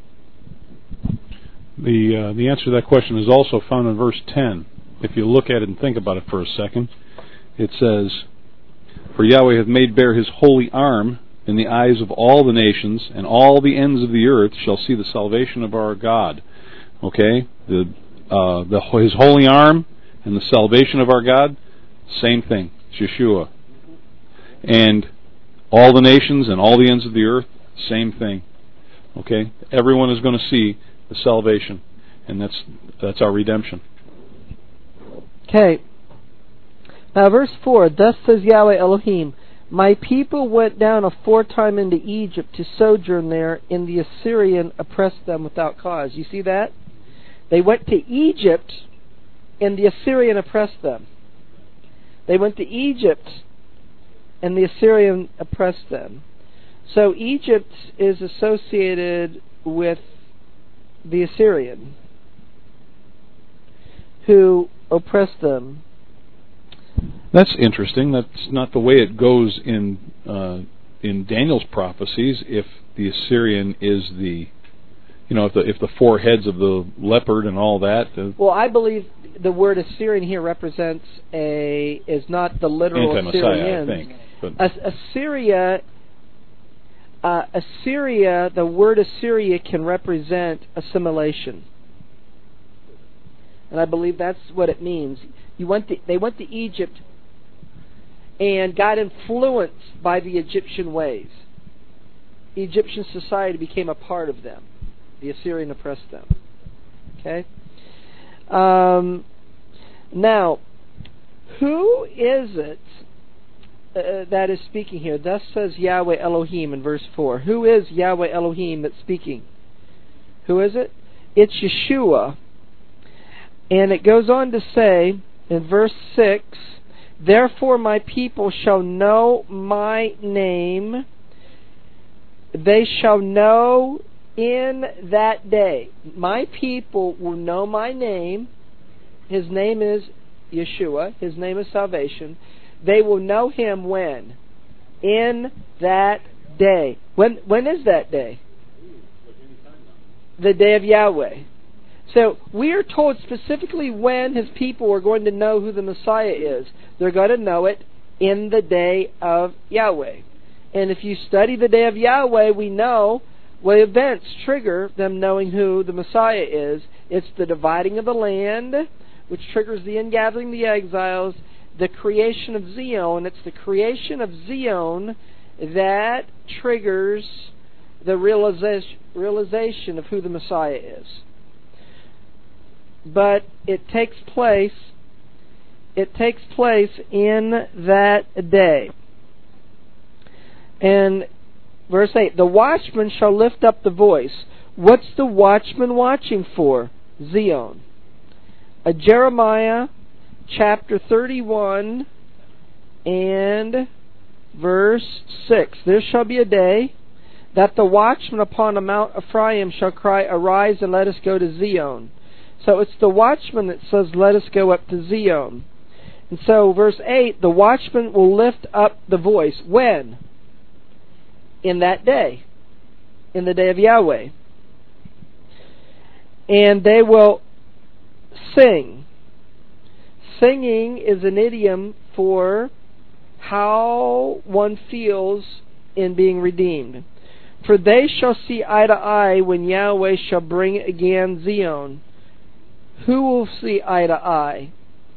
The uh, the answer to that question is also found in verse ten. If you look at it and think about it for a second, it says, for Yahweh hath made bare his holy arm in the eyes of all the nations, and all the ends of the earth shall see the salvation of our God. Okay? The, uh, the his holy arm and the salvation of our God, same thing. It's Yeshua. And all the nations and all the ends of the earth, same thing. Okay? Everyone is going to see the salvation, and that's that's our redemption.
Okay. Now verse four, thus says Yahweh Elohim, my people went down aforetime into Egypt to sojourn there, and the Assyrian oppressed them without cause. You see that? They went to Egypt, and the Assyrian oppressed them. They went to Egypt, and the Assyrian oppressed them. So Egypt is associated with the Assyrian, who oppressed them.
That's interesting. That's not the way it goes in uh, in Daniel's prophecies. If the Assyrian is the, you know, if the if the four heads of the leopard and all that. Uh,
well, I believe the word Assyrian here represents a is not the literal
anti-Messiah,
Assyrians.
I think. But
As- Assyria, uh, Assyria, the word Assyria can represent assimilation, and I believe that's what it means. You went to, they went to Egypt and got influenced by the Egyptian ways. Egyptian society became a part of them. The Assyrian oppressed them. Okay? Um, now, who is it uh, that is speaking here? Thus says Yahweh Elohim in verse four. Who is Yahweh Elohim that's speaking? Who is it? It's Yeshua. And it goes on to say in verse six, therefore my people shall know my name. They shall know in that day. My people will know my name. His name is Yeshua. His name is salvation. They will know him when? In that day. When when is that day? The day of Yahweh. So we are told specifically when his people are going to know who the Messiah is. They're going to know it in the day of Yahweh. And if you study the day of Yahweh, we know what events trigger them knowing who the Messiah is. It's the dividing of the land, which triggers the ingathering of the exiles, the creation of Zion. It's the creation of Zion that triggers the realization, realization of who the Messiah is. But it takes place it takes place in that day. And verse eight, the watchman shall lift up the voice. What's the watchman watching for? Zion. Uh, Jeremiah chapter thirty-one and verse six. There shall be a day that the watchman upon a Mount Ephraim shall cry, arise and let us go to Zion. So it's the watchman that says, let us go up to Zion. And so, verse eight, the watchman will lift up the voice. When? In that day. In the day of Yahweh. And they will sing. Singing is an idiom for how one feels in being redeemed. For they shall see eye to eye when Yahweh shall bring again Zion. Who will see eye to eye?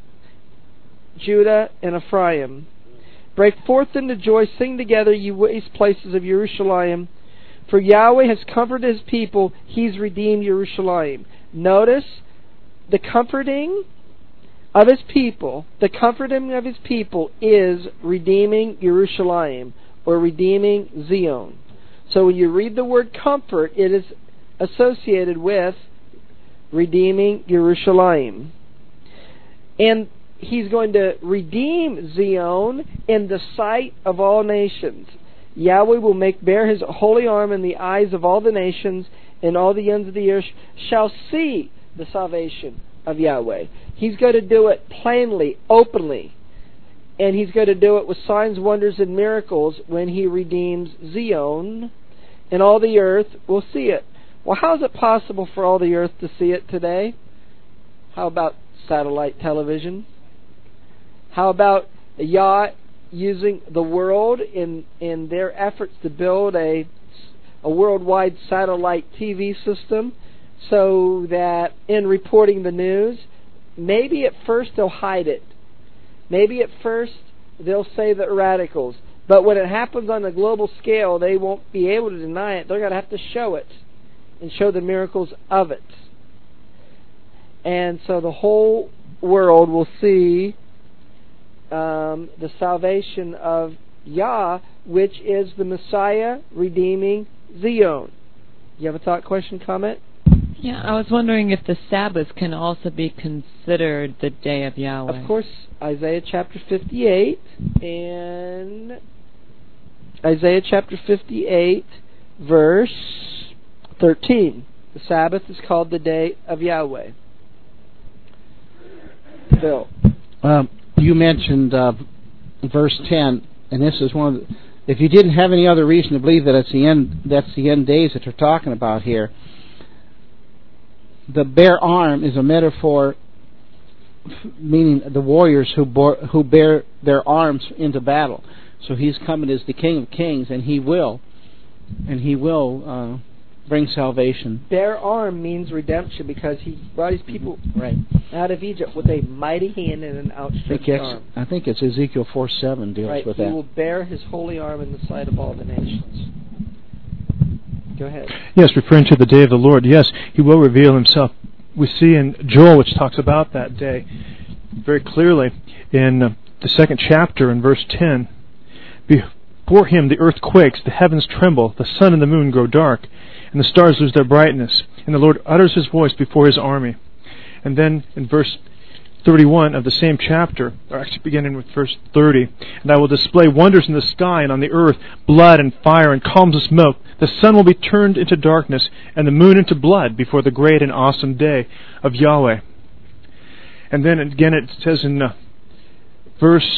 Judah and Ephraim. Break forth into joy, sing together, ye waste places of Jerusalem. For Yahweh has comforted His people, He's redeemed Jerusalem. Notice the comforting of His people, the comforting of His people is redeeming Jerusalem, or redeeming Zion. So when you read the word comfort, it is associated with redeeming Jerusalem. And He's going to redeem Zion in the sight of all nations. Yahweh will make bare His holy arm in the eyes of all the nations, and all the ends of the earth shall see the salvation of Yahweh. He's going to do it plainly, openly. And He's going to do it with signs, wonders, and miracles when He redeems Zion, and all the earth will see it. Well, how is it possible for all the earth to see it today? How about satellite television? How about Yah using the world in in their efforts to build a a worldwide satellite T V system, so that in reporting the news, maybe at first they'll hide it. Maybe at first they'll say that radicals. But when it happens on a global scale, they won't be able to deny it. They're going to have to show it and show the miracles of it. And so the whole world will see um, the salvation of Yah, which is the Messiah redeeming Zion. You have a thought, question, comment?
Yeah, I was wondering if the Sabbath can also be considered the day of Yahweh.
Of course, Isaiah chapter fifty-eight and Isaiah chapter fifty-eight, verse thirteen. The Sabbath is called the day of Yahweh. Bill.
Um, you mentioned uh, verse ten, and this is one of the, if you didn't have any other reason to believe that it's the end, that's the end days that they're talking about here. The bare arm is a metaphor, meaning the warriors who bore, who bear their arms into battle. So He's coming as the King of Kings, and He will, and He will uh, bring salvation.
Bare arm means redemption, because He brought His people
right
out of Egypt with a mighty hand and an outstretched
I
arm.
I think it's Ezekiel four seven deals
right.
with
He
that.
will bear His holy arm in the sight of all the nations. Go ahead.
Yes, referring to the day of the Lord, yes, He will reveal Himself. We see in Joel, which talks about that day very clearly, in uh, the second chapter in verse ten. Before Him the earth quakes, the heavens tremble, the sun and the moon grow dark, and the stars lose their brightness, and the Lord utters His voice before His army. And then in verse thirty-one of the same chapter, or actually beginning with verse thirty, and I will display wonders in the sky and on the earth, blood and fire and columns of smoke. The sun will be turned into darkness, and the moon into blood before the great and awesome day of Yahweh. And then again it says in uh, verse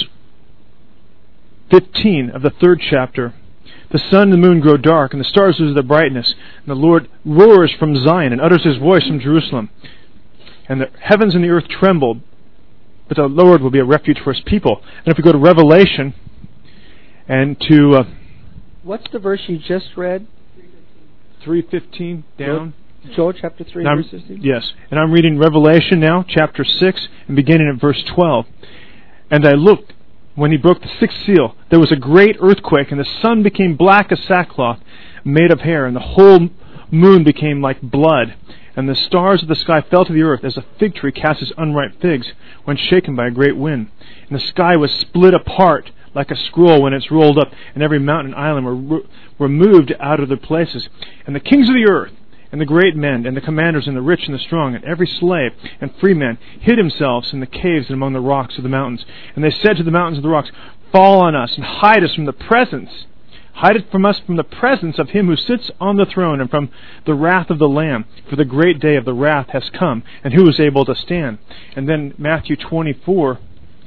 fifteen of the third chapter, the sun and the moon grow dark, and the stars lose their brightness, and the Lord roars from Zion and utters His voice from Jerusalem. And the heavens and the earth tremble, but the Lord will be a refuge for His people. And if we go to Revelation and to uh,
what's the verse you just read?
three fifteen down.
Joel chapter three,
Now,
verse fifteen.
yes, and I'm reading Revelation now, chapter six, and beginning at verse twelve. And I looked when He broke the sixth seal. There was a great earthquake, and the sun became black as sackcloth made of hair, and the whole moon became like blood. And the stars of the sky fell to the earth as a fig tree casts its unripe figs when shaken by a great wind. And the sky was split apart like a scroll when it's rolled up, and every mountain and island were were moved out of their places. And the kings of the earth, and the great men, and the commanders, and the rich and the strong, and every slave and free man hid themselves in the caves and among the rocks of the mountains. And they said to the mountains of the rocks, fall on us, and hide us from the presence Hide it from us from the presence of Him who sits on the throne, and from the wrath of the Lamb. For the great day of the wrath has come, and who is able to stand? And then Matthew twenty-four,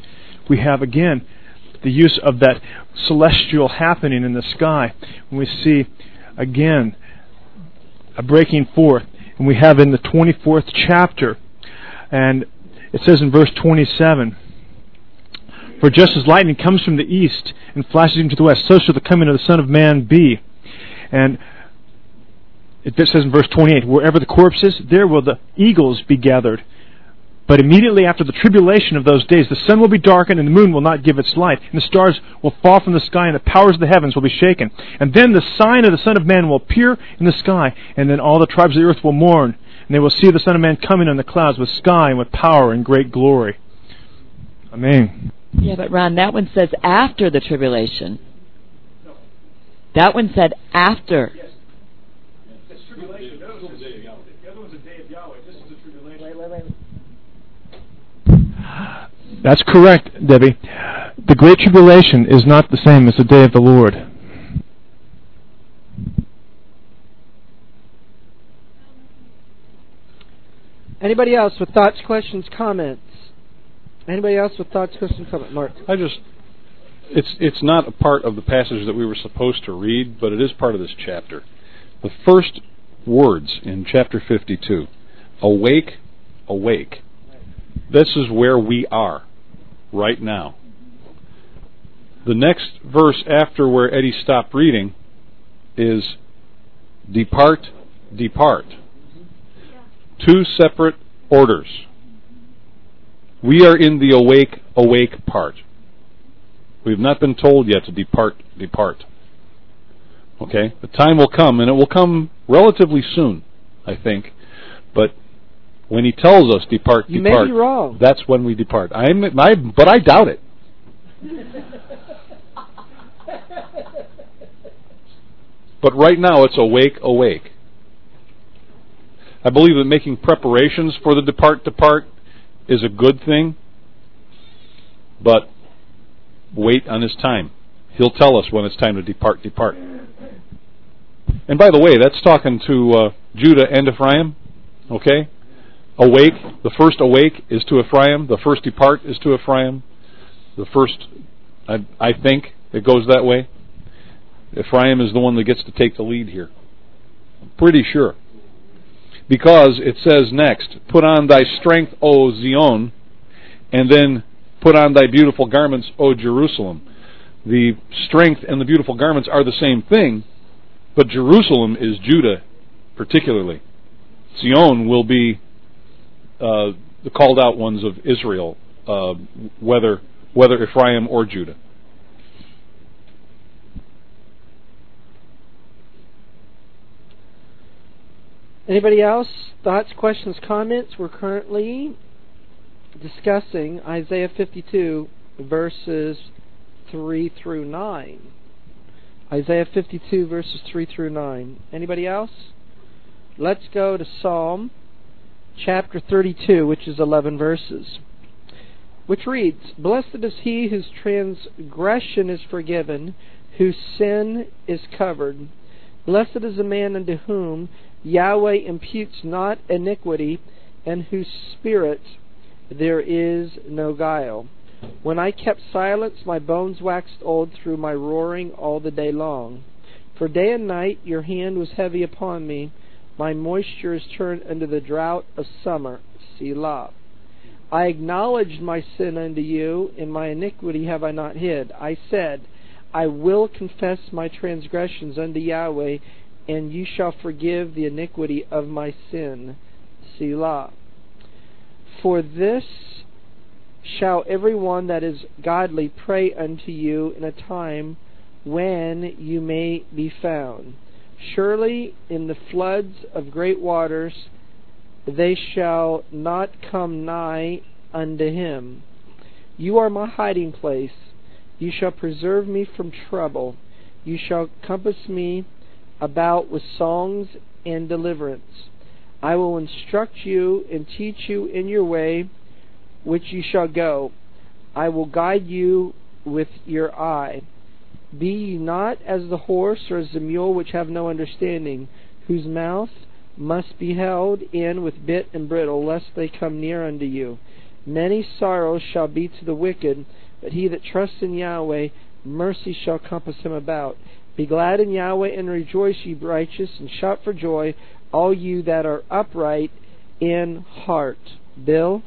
we have, again, the use of that celestial happening in the sky. And we see, again, a breaking forth. And we have in the twenty-fourth chapter, and it says in verse twenty-seven, "For just as lightning comes from the east and flashes into the west, so shall the coming of the Son of Man be." And it says in verse twenty-eight, "Wherever the corpse is, there will the eagles be gathered. But immediately after the tribulation of those days, the sun will be darkened, and the moon will not give its light, and the stars will fall from the sky, and the powers of the heavens will be shaken. And then the sign of the Son of Man will appear in the sky, and then all the tribes of the earth will mourn, and they will see the Son of Man coming on the clouds with sky and with power and great glory." Amen.
Yeah, but Ron, that one says after the tribulation. That one said after.
Yes. It's tribulation. The other one's a day of Yahweh. This is the tribulation. Wait, wait, wait. That's correct, Debbie. The Great Tribulation is not the same as the day of the Lord.
Anybody else with thoughts, questions, comments? Anybody else with thoughts, questions, comments? Mark.
I just, it's it's not a part of the passage that we were supposed to read, but it is part of this chapter. The first words in chapter fifty-two, awake, awake. This is where we are right now. The next verse after where Eddie stopped reading is depart, depart. Two separate orders. We are in the awake, awake part. We've not been told yet to depart, depart. Okay? The time will come, and it will come relatively soon, I think. But when he tells us depart,
you
depart,
may be wrong.
That's when we depart. I'm, I, but I doubt it. But right now it's awake, awake. I believe that making preparations for the depart, depart is a good thing, but wait on his time. He'll tell us when it's time to depart, depart. And by the way, that's talking to uh, Judah and Ephraim, okay? Awake, the first awake is to Ephraim, the first depart is to Ephraim. The first, I, I think, it goes that way. Ephraim is the one that gets to take the lead here. I'm pretty sure. Because it says next, put on thy strength, O Zion, and then put on thy beautiful garments, O Jerusalem. The strength and the beautiful garments are the same thing, but Jerusalem is Judah particularly. Zion will be uh, the called out ones of Israel, uh, whether whether Ephraim or Judah.
Anybody else? Thoughts, questions, comments? We're currently discussing Isaiah fifty-two, verses three through nine. Isaiah fifty-two, verses three through nine. Anybody else? Let's go to Psalm chapter thirty-two, which is eleven verses, which reads, "Blessed is he whose transgression is forgiven, whose sin is covered. Blessed is the man unto whom Yahweh imputes not iniquity, and whose spirit there is no guile. When I kept silence, my bones waxed old through my roaring all the day long. For day and night your hand was heavy upon me. My moisture is turned unto the drought of summer. Selah. I acknowledged my sin unto you, and my iniquity have I not hid. I said, I will confess my transgressions unto Yahweh, and you shall forgive the iniquity of my sin. Selah. For this shall every one that is godly pray unto you in a time when you may be found. Surely in the floods of great waters they shall not come nigh unto him. You are my hiding place. You shall preserve me from trouble. You shall compass me about with songs and deliverance. I will instruct you and teach you in your way which you shall go. I will guide you with your eye. Be ye not as the horse or as the mule which have no understanding, whose mouth must be held in with bit and bridle, lest they come near unto you. Many sorrows shall be to the wicked, But he that trusts in Yahweh, mercy shall compass him about. Be glad in Yahweh and rejoice, ye righteous, and shout for joy, all you that are upright in heart. Bill?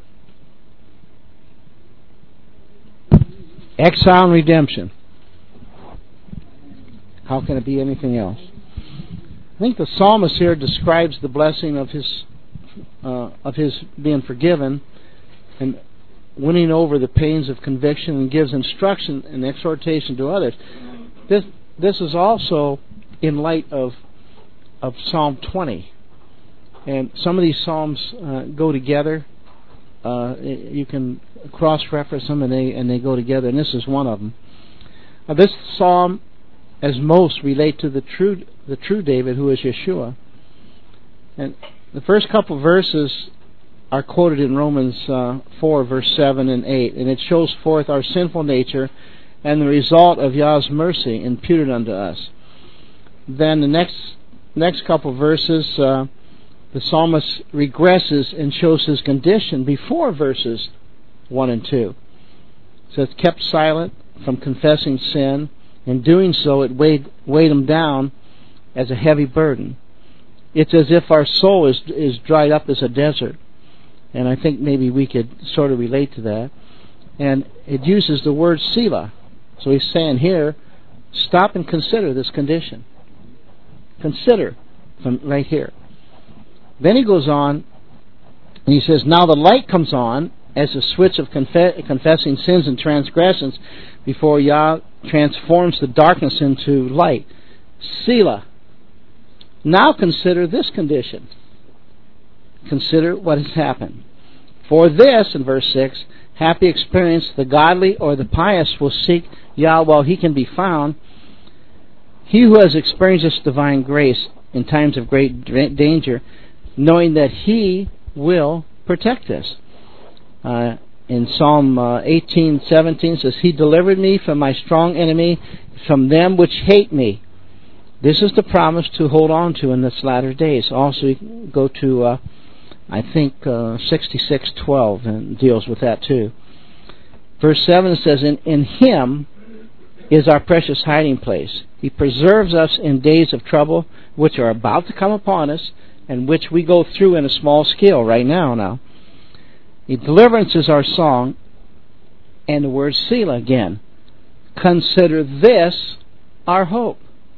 Exile and redemption. How can it be anything else? I think the psalmist here describes the blessing of his uh, of his being forgiven and winning over the pains of conviction, and gives instruction and exhortation to others. This this is also in light of of Psalm twenty, and some of these psalms uh, go together. Uh, you can cross-reference them, and they and they go together. And this is one of them. Now, this psalm, as most, relate to the true the true David, who is Yeshua. And the first couple verses are quoted in Romans uh, four, verse seven and eight, and it shows forth our sinful nature and the result of Yah's mercy imputed unto us. Then the next next couple verses, uh, the psalmist regresses and shows his condition before verses one and two. It says, kept silent from confessing sin. In doing so, it weighed, weighed him down as a heavy burden. It's as if our soul is is dried up as a desert. And I think maybe we could sort of relate to that. And it uses the word Selah. So he's saying here, stop and consider this condition. Consider from right here. Then he goes on, and he says, now the light comes on as a switch of confe- confessing sins and transgressions before Yah transforms the darkness into light. Selah. Now consider this condition. Consider what has happened. For this, in verse six, happy experience, the godly or the pious will seek Yah while he can be found. He who has experienced this divine grace in times of great danger, knowing that he will protect us. Uh, in Psalm uh, eighteen seventeen says, he delivered me from my strong enemy, from them which hate me. This is the promise to hold on to in this latter days. Also, you can go to, uh, I think, uh, sixty-six twelve, and deals with that too. Verse seven says, in, in him is our precious hiding place. He preserves us in days of trouble, which are about to come upon us, and which we go through in a small scale right now. Now, the deliverance is our song, and the word Selah again. Consider this our hope.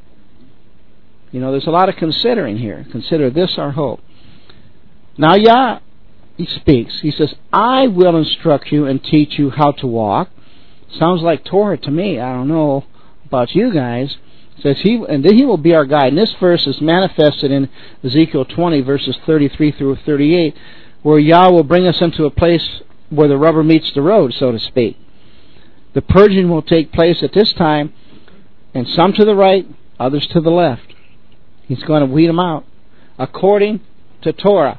You know, there's a lot of considering here. Consider this our hope. Now Yah, he speaks. He says, I will instruct you and teach you how to walk. Sounds like Torah to me. I don't know about you guys. It says he, and then he will be our guide. And this verse is manifested in Ezekiel twenty, verses thirty-three through thirty-eight, where Yah will bring us into a place where the rubber meets the road, so to speak. The purging will take place at this time, and some to the right, others to the left. He's going to weed them out according to Torah.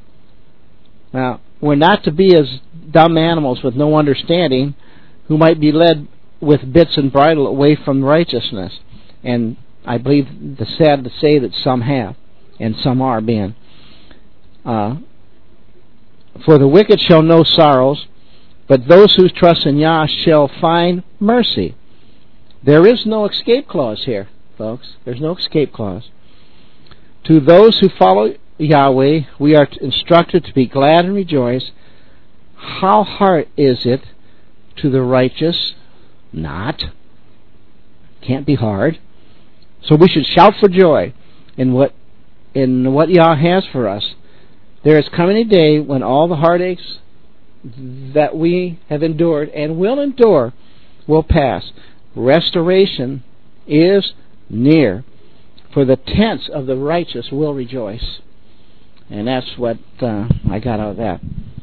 Now, we're not to be as dumb animals with no understanding who might be led with bits and bridle away from righteousness. And I believe it's sad to say that some have, and some are being. Uh, For the wicked shall know sorrows, but those who trust in Yah shall find mercy. There is no escape clause here, folks. There's no escape clause. To those who follow Yahweh, we are instructed to be glad and rejoice. How hard is it to the righteous? Not. Can't be hard. So we should shout for joy in what in what Yah has for us. There is coming a day when all the heartaches that we have endured and will endure will pass. Restoration is near, for the tents of the righteous will rejoice. And that's what uh, I got out of that.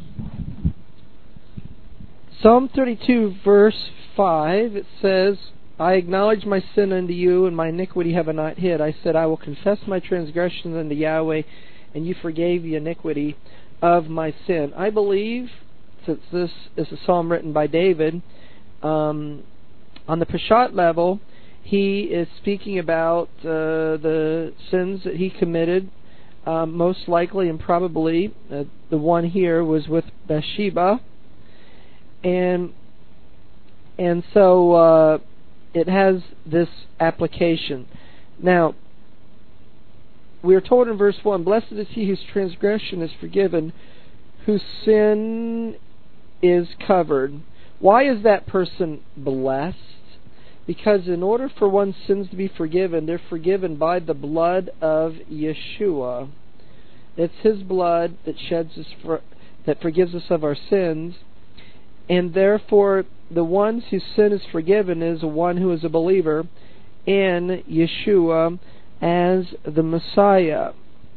Psalm thirty-two, verse five, it says, I acknowledge my sin unto you, and my iniquity have I not hid. I said, I will confess my transgressions unto Yahweh, and you forgave the iniquity of my sin. I believe, since this is a psalm written by David, um, on the Peshat level, he is speaking about uh, the sins that he committed, um, most likely and probably. Uh, the one here was with Bathsheba. And And so uh, it has this application. Now, we are told in verse one, "Blessed is he whose transgression is forgiven, whose sin is covered." Why is that person blessed? Because in order for one's sins to be forgiven, they're forgiven by the blood of Yeshua. It's His blood that sheds us for, that forgives us of our sins, and therefore the ones whose sin is forgiven is one who is a believer in Yeshua as the Messiah.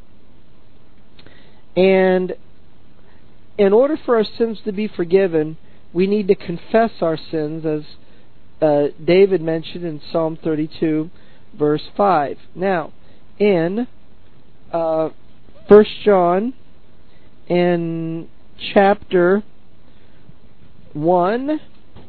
And in order for our sins to be forgiven, we need to confess our sins, as uh, David mentioned in Psalm thirty-two, verse five. Now, in uh, First John, in chapter one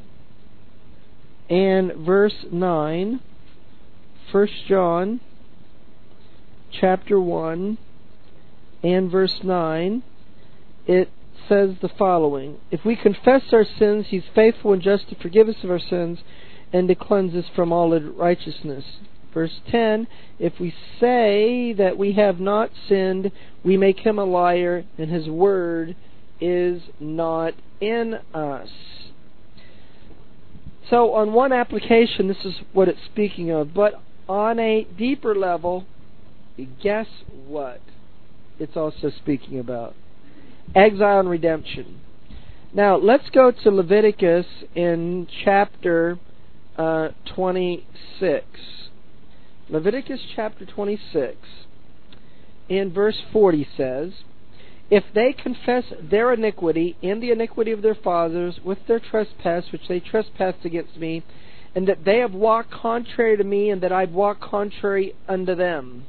and verse nine, First John chapter one and verse nine, it says the following: "If we confess our sins, He's faithful and just to forgive us of our sins and to cleanse us from all unrighteousness." Verse ten, "If we say that we have not sinned, we make Him a liar, and His word is not in us." So on one application, this is what it's speaking of. But on a deeper level, guess what it's also speaking about? Exile and redemption. Now, let's go to Leviticus in chapter uh, twenty-six. Leviticus chapter twenty-six, in verse forty says, "If they confess their iniquity and the iniquity of their fathers with their trespass, which they trespassed against me, and that they have walked contrary to me, and that I've walked contrary unto them."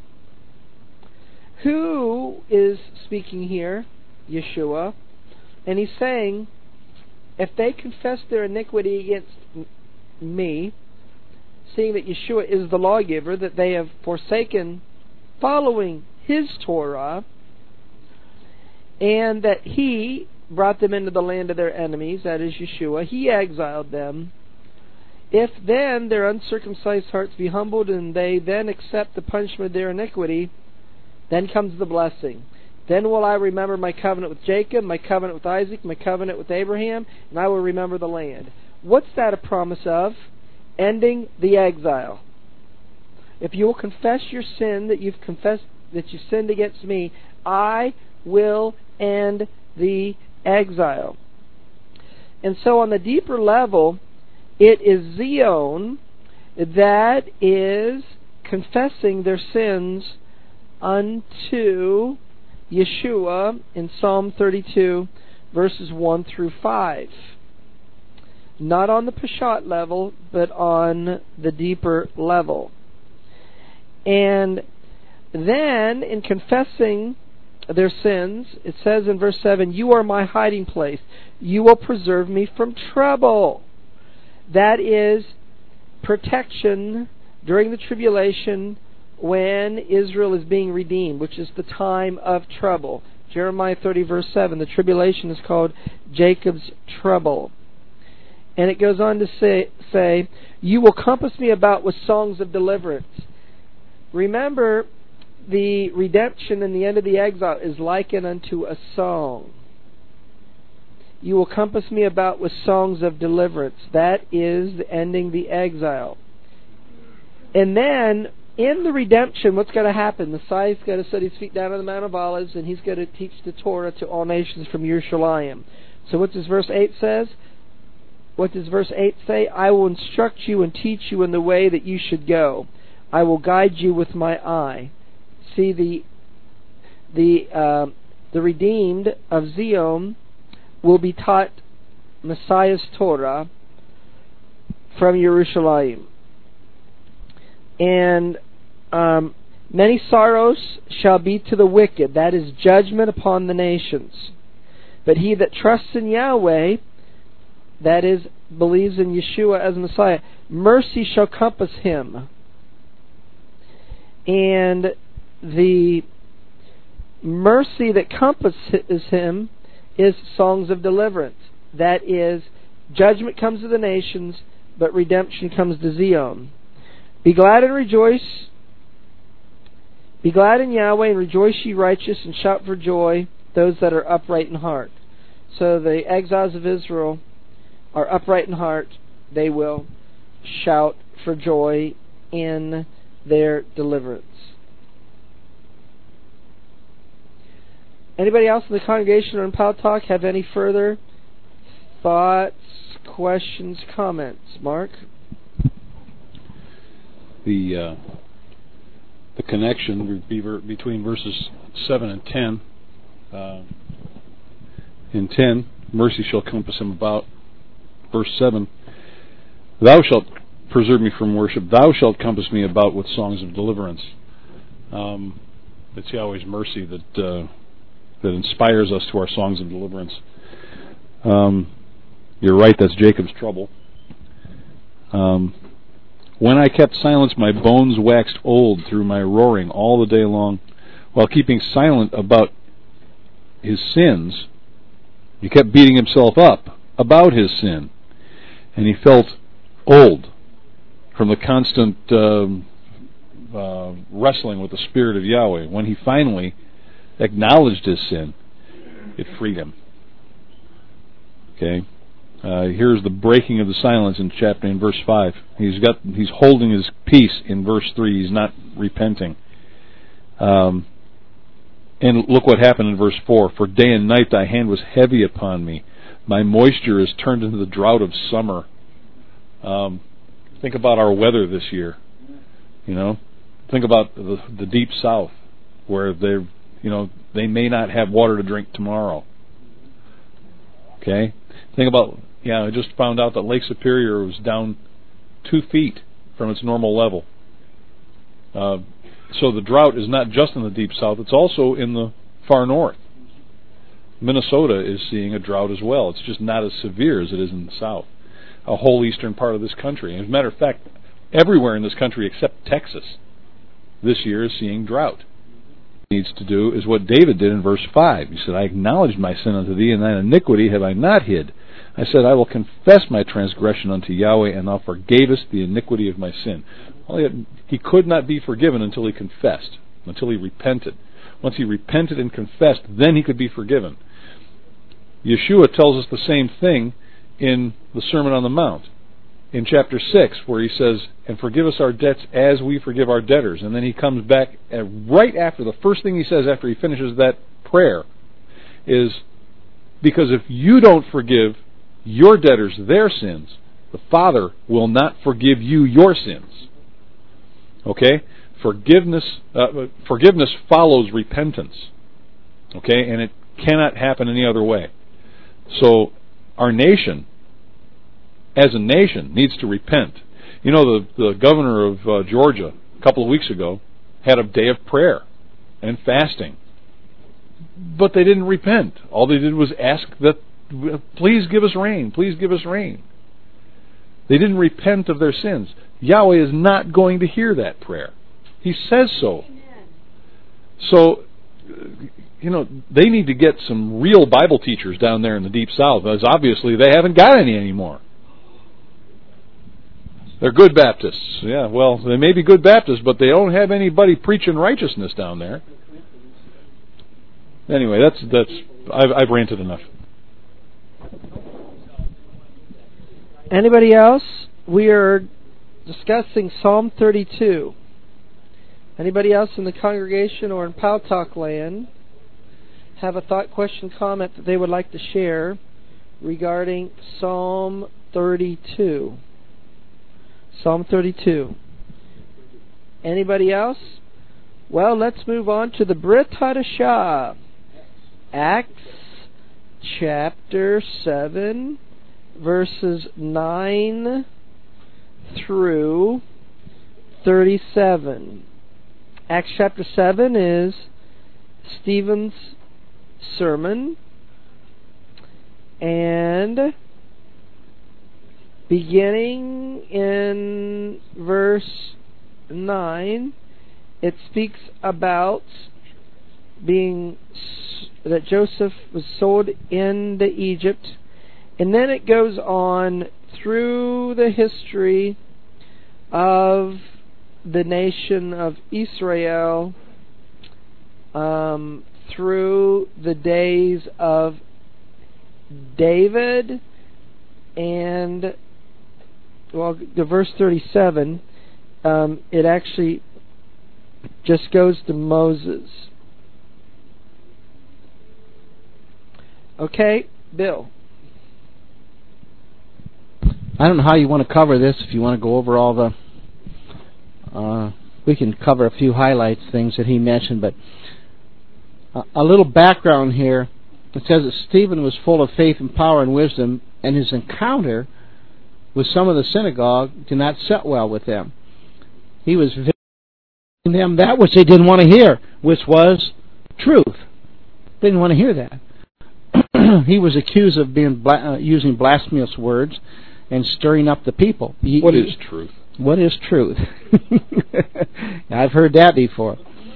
Who is speaking here? Yeshua. And He's saying, if they confess their iniquity against me, seeing that Yeshua is the lawgiver, that they have forsaken following His Torah, and that He brought them into the land of their enemies, that is Yeshua, He exiled them. If then their uncircumcised hearts be humbled, and they then accept the punishment of their iniquity, then comes the blessing. "Then will I remember my covenant with Jacob, my covenant with Isaac, my covenant with Abraham, and I will remember the land." What's that a promise of? Ending the exile. If you will confess your sin, that you've confessed that you sinned against me, I will end the exile. And so on the deeper level, it is Zion that is confessing their sins unto Yeshua in Psalm thirty-two, verses one through five. Not on the Peshat level, but on the deeper level. And then, in confessing their sins, it says in verse seven, "You are my hiding place. You will preserve me from trouble." That is protection during the tribulation, when Israel is being redeemed, which is the time of trouble. Jeremiah thirty, verse seven, the tribulation is called Jacob's trouble. And it goes on to say, say, "You will compass me about with songs of deliverance." Remember, the redemption and the end of the exile is likened unto a song. "You will compass me about with songs of deliverance." That is ending the exile. And then, in the redemption, what's going to happen? Messiah's going to set His feet down on the Mount of Olives, and He's going to teach the Torah to all nations from Yerushalayim. So what does verse eight says? What does verse eight say? "I will instruct you and teach you in the way that you should go. I will guide you with my eye." See, the the uh, the redeemed of Zion will be taught Messiah's Torah from Yerushalayim. And um, many sorrows shall be to the wicked. That is judgment upon the nations. But he that trusts in Yahweh, that is, believes in Yeshua as Messiah, mercy shall compass him. And the mercy that compasses him is songs of deliverance. That is, Judgment comes to the nations, but redemption comes to Zion. Be glad and rejoice. Be glad in Yahweh and rejoice, ye righteous, and shout for joy, those that are upright in heart. So the exiles of Israel are upright in heart. They will shout for joy in their deliverance. Anybody else in the congregation or in Pal Talk have any further thoughts, questions, comments? Mark?
The uh, the connection between verses seven and ten. Uh, in ten, mercy shall compass him about. Verse seven, thou shalt preserve me from worship. Thou shalt compass me about with songs of deliverance. Um, it's Yahweh's mercy that uh, that inspires us to our songs of deliverance. Um, you're right, that's Jacob's trouble. Um, when I kept silence, my bones waxed old through my roaring all the day long. While keeping silent about his sins, he kept beating himself up about his sin. And he felt old from the constant um, uh, wrestling with the Spirit of Yahweh. When he finally acknowledged his sin, it freed him. Okay, uh, here's the breaking of the silence in chapter in verse five. He's got he's holding his peace in verse three. He's not repenting. Um, and look what happened in verse four. For day and night thy hand was heavy upon me. My moisture is turned into the drought of summer. Um, think about our weather this year. You know, think about the, the deep south, where they, you know, they may not have water to drink tomorrow. Okay, think about. Yeah, I just found out that Lake Superior was down two feet from its normal level. Uh, so the drought is not just in the deep south; it's also in the far north. Minnesota is seeing a drought as well. It's just not as severe as it is in the south. A whole eastern part of this country. As a matter of fact, everywhere in this country except Texas this year is seeing drought. What he needs to do is what David did in verse five. He said, I acknowledged my sin unto thee, and thine iniquity have I not hid. I said, I will confess my transgression unto Yahweh, and thou forgavest the iniquity of my sin. Well, he, had, he could not be forgiven until he confessed, until he repented. Once he repented and confessed, then he could be forgiven. Yeshua tells us the same thing in the Sermon on the Mount, in chapter six, where he says, and forgive us our debts as we forgive our debtors. And then he comes back, and right after, the first thing he says after he finishes that prayer is, because if you don't forgive your debtors their sins, the Father will not forgive you your sins. Okay? Forgiveness, uh, forgiveness follows repentance. Okay? And it cannot happen any other way. So, our nation, as a nation, needs to repent. You know, the, the governor of uh, Georgia, a couple of weeks ago, had a day of prayer and fasting. But they didn't repent. All they did was ask that, please give us rain, please give us rain. They didn't repent of their sins. Yahweh is not going to hear that prayer. He says so. So, you know, they need to get some real Bible teachers down there in the Deep South, as obviously they haven't got any anymore. They're good Baptists. Yeah, well, they may be good Baptists, but they don't have anybody preaching righteousness down there. Anyway, that's that's I've, I've ranted enough.
Anybody else? We are discussing Psalm thirty-two. Anybody else in the congregation or in Pal Talk land have a thought, question, comment that they would like to share regarding Psalm thirty-two? Psalm thirty-two. Anybody else? Well, let's move on to the Brit Hadashah. Acts chapter seven, verses nine through thirty-seven. Acts chapter seven is Stephen's sermon, and beginning in verse nine, it speaks about being that Joseph was sold into Egypt, And then it goes on through the history of the nation of Israel, um, through the days of David, and well, the verse thirty-seven, um, it actually just goes to Moses. Okay, Bill.
I don't know how you want to cover this. If you want to go over all the, uh, we can cover a few highlights, things that he mentioned, but uh, a little background here. It says that Stephen was full of faith and power and wisdom, and his encounter with some of the synagogue did not set well with them. He was visiting them that which they didn't want to hear, which was truth. They didn't want to hear that. He was accused of being bla- uh, using blasphemous words and stirring up the people. He,
what is truth?
What is truth? I've heard that before.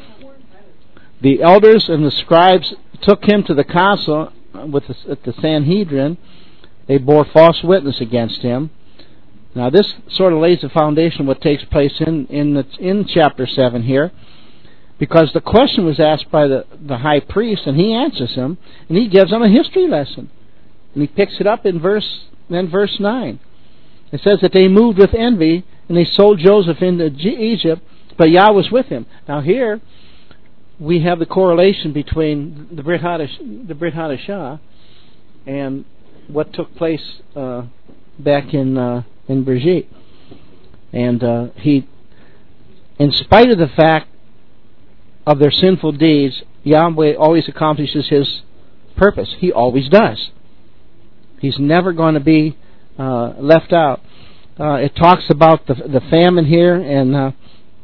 The elders and the scribes took him to the council with the, at the Sanhedrin. They bore false witness against him. Now this sort of lays the foundation of what takes place in in, the, in chapter seven here, because the question was asked by the, the high priest, and he answers him, and he gives them a history lesson. And he picks it up in verse then verse nine. It says that they moved with envy, and they sold Joseph into Egypt, but Yah was with him. Now here we have the correlation between the Brit Hadash, the Brit Hadashah and what took place uh, back in uh, in Brigitte. And uh, he, in spite of the fact of their sinful deeds, Yahweh always accomplishes His purpose. He always does. He's never going to be uh, left out. Uh, it talks about the the famine here, and uh,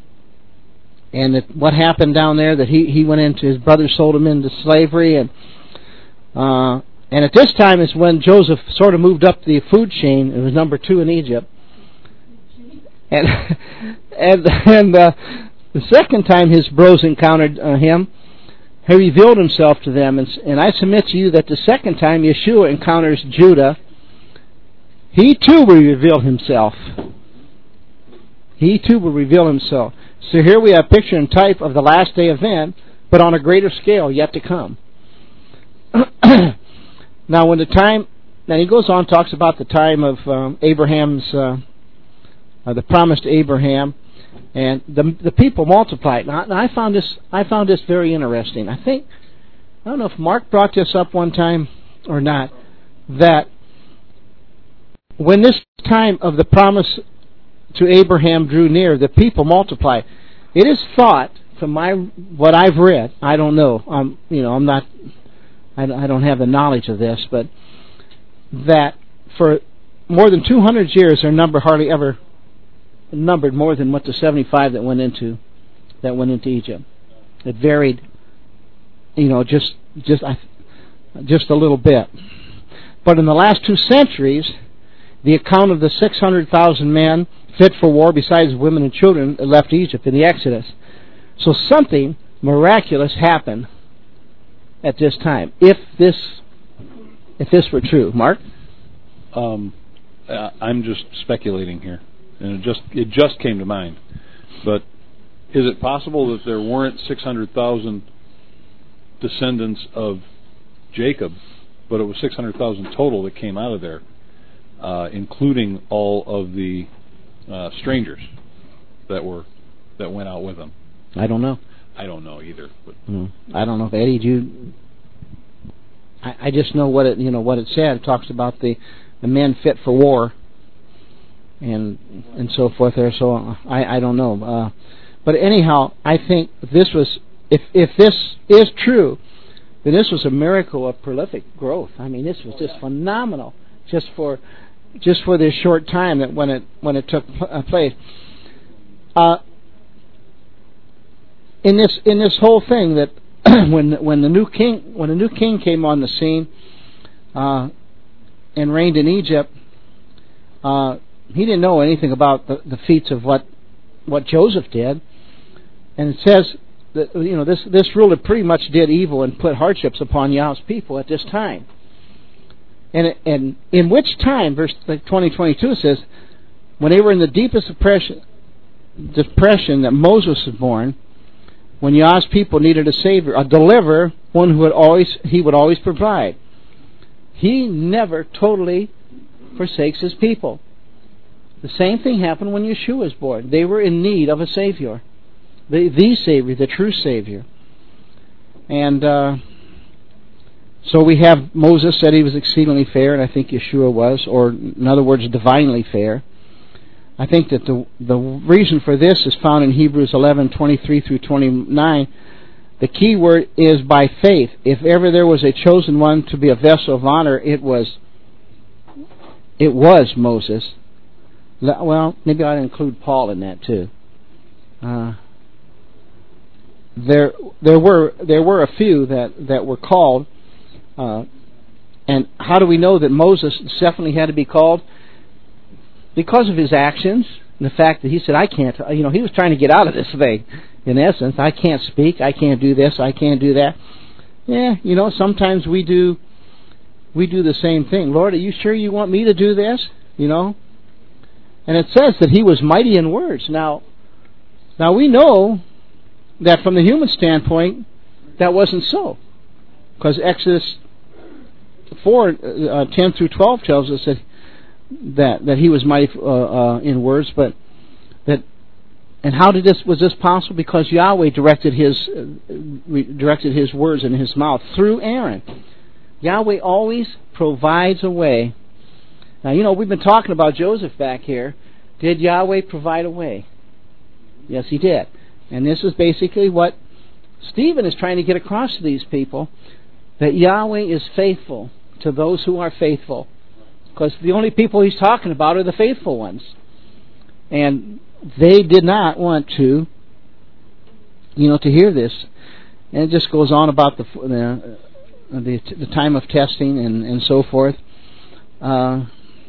and it, what happened down there, that he, he went into, his brothers sold him into slavery, and uh, and at this time is when Joseph sort of moved up the food chain. It was number two in Egypt, and and and uh, the second time his bros encountered uh, him, he revealed himself to them, and, and I submit to you that the second time Yeshua encounters Judah, he too will reveal himself. He too will reveal himself. So here we have picture and type of the last day event, but on a greater scale yet to come. Now, when the time, then he goes on, talks about the time of um, Abraham's, uh, uh, the promise to Abraham, and the the people multiplied. Now, now, I found this, I found this very interesting. I think, I don't know if Mark brought this up one time or not, that when this time of the promise to Abraham drew near, the people multiplied. It is thought, from my what I've read, I don't know, um, you know, I'm not, I don't have the knowledge of this, but that for more than two hundred years, their number hardly ever numbered more than what the seventy-five that went into that went into Egypt. It varied, you know, just just just a little bit. But in the last two centuries, the account of the six hundred thousand men fit for war, besides women and children, left Egypt in the Exodus. So something miraculous happened at this time. If this, if this were true, Mark.
Um, uh, I'm just speculating here, and it just it just came to mind. But is it possible that there weren't six hundred thousand descendants of Jacob, but it was six hundred thousand total that came out of there, uh, including all of the uh, strangers that were that went out with them?
I don't know.
I don't know either. But
mm. I don't know if Eddie, do you? I, I just know what it you know what it said. It talks about the, the men fit for war, and and so forth there. So I, I don't know. Uh, but anyhow, I think this was if if this is true, then this was a miracle of prolific growth. I mean, this was just phenomenal, just for just for this short time that when it when it took place. Uh, In this in this whole thing, that when when the new king when the new king came on the scene uh, and reigned in Egypt, uh, he didn't know anything about the, the feats of what what Joseph did, and it says that you know this this ruler pretty much did evil and put hardships upon Yah's people at this time. And and in which time, verse twenty twenty-two says, when they were in the deepest depression, depression that Moses was born, when Yah's people needed a savior, a deliverer, one who would always he would always provide. He never totally forsakes his people. The same thing happened when Yeshua was born. They were in need of a savior, the the savior, the true savior, and. Uh, So we have Moses said he was exceedingly fair, and I think Yeshua was, or in other words, divinely fair. I think that the the reason for this is found in Hebrews eleven twenty-three through twenty-nine. The key word is by faith. If ever there was a chosen one to be a vessel of honor, it was it was Moses. Well, maybe I'd include Paul in that too. Uh, there there were there were a few that, that were called. Uh, and how do we know that Moses definitely had to be called? Because of his actions and the fact that he said, I can't, you know, he was trying to get out of this thing, in essence. I can't speak, I can't do this, I can't do that. Yeah, you know, sometimes we do we do the same thing. Lord, are you sure you want me to do this? You know? And it says that he was mighty in words. Now, now we know that from the human standpoint, that wasn't so. Because Exodus four, uh, ten through twelve tells us that that, that he was mighty uh, uh, in words, but that and how did this was this possible? Because Yahweh directed his uh, re- directed his words in his mouth through Aaron. Yahweh always provides a way. Now you know we've been talking about Joseph back here. Did Yahweh provide a way? Yes, he did. And this is basically what Stephen is trying to get across to these people. That Yahweh is faithful to those who are faithful. Because the only people he's talking about are the faithful ones. And they did not want to, you know, to hear this. And it just goes on about the the, the, the time of testing and, and so forth. Uh,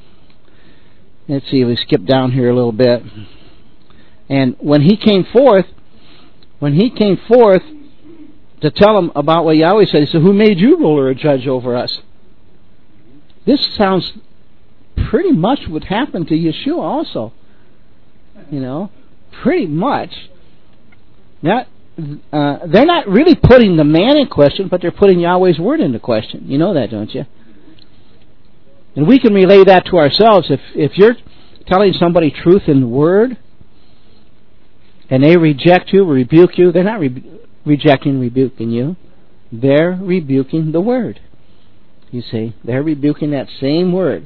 let's see, we skip down here a little bit. And when he came forth, when he came forth, to tell him about what Yahweh said, he said, who made you ruler or judge over us? This sounds pretty much what happened to Yeshua also. You know, pretty much. Not, uh, they're not really putting the man in question, but they're putting Yahweh's word into question. You know that, don't you? And we can relay that to ourselves. If if you're telling somebody truth in the word, and they reject you or rebuke you, they're not re- rejecting, rebuking you. They're rebuking the word. You see, they're rebuking that same word.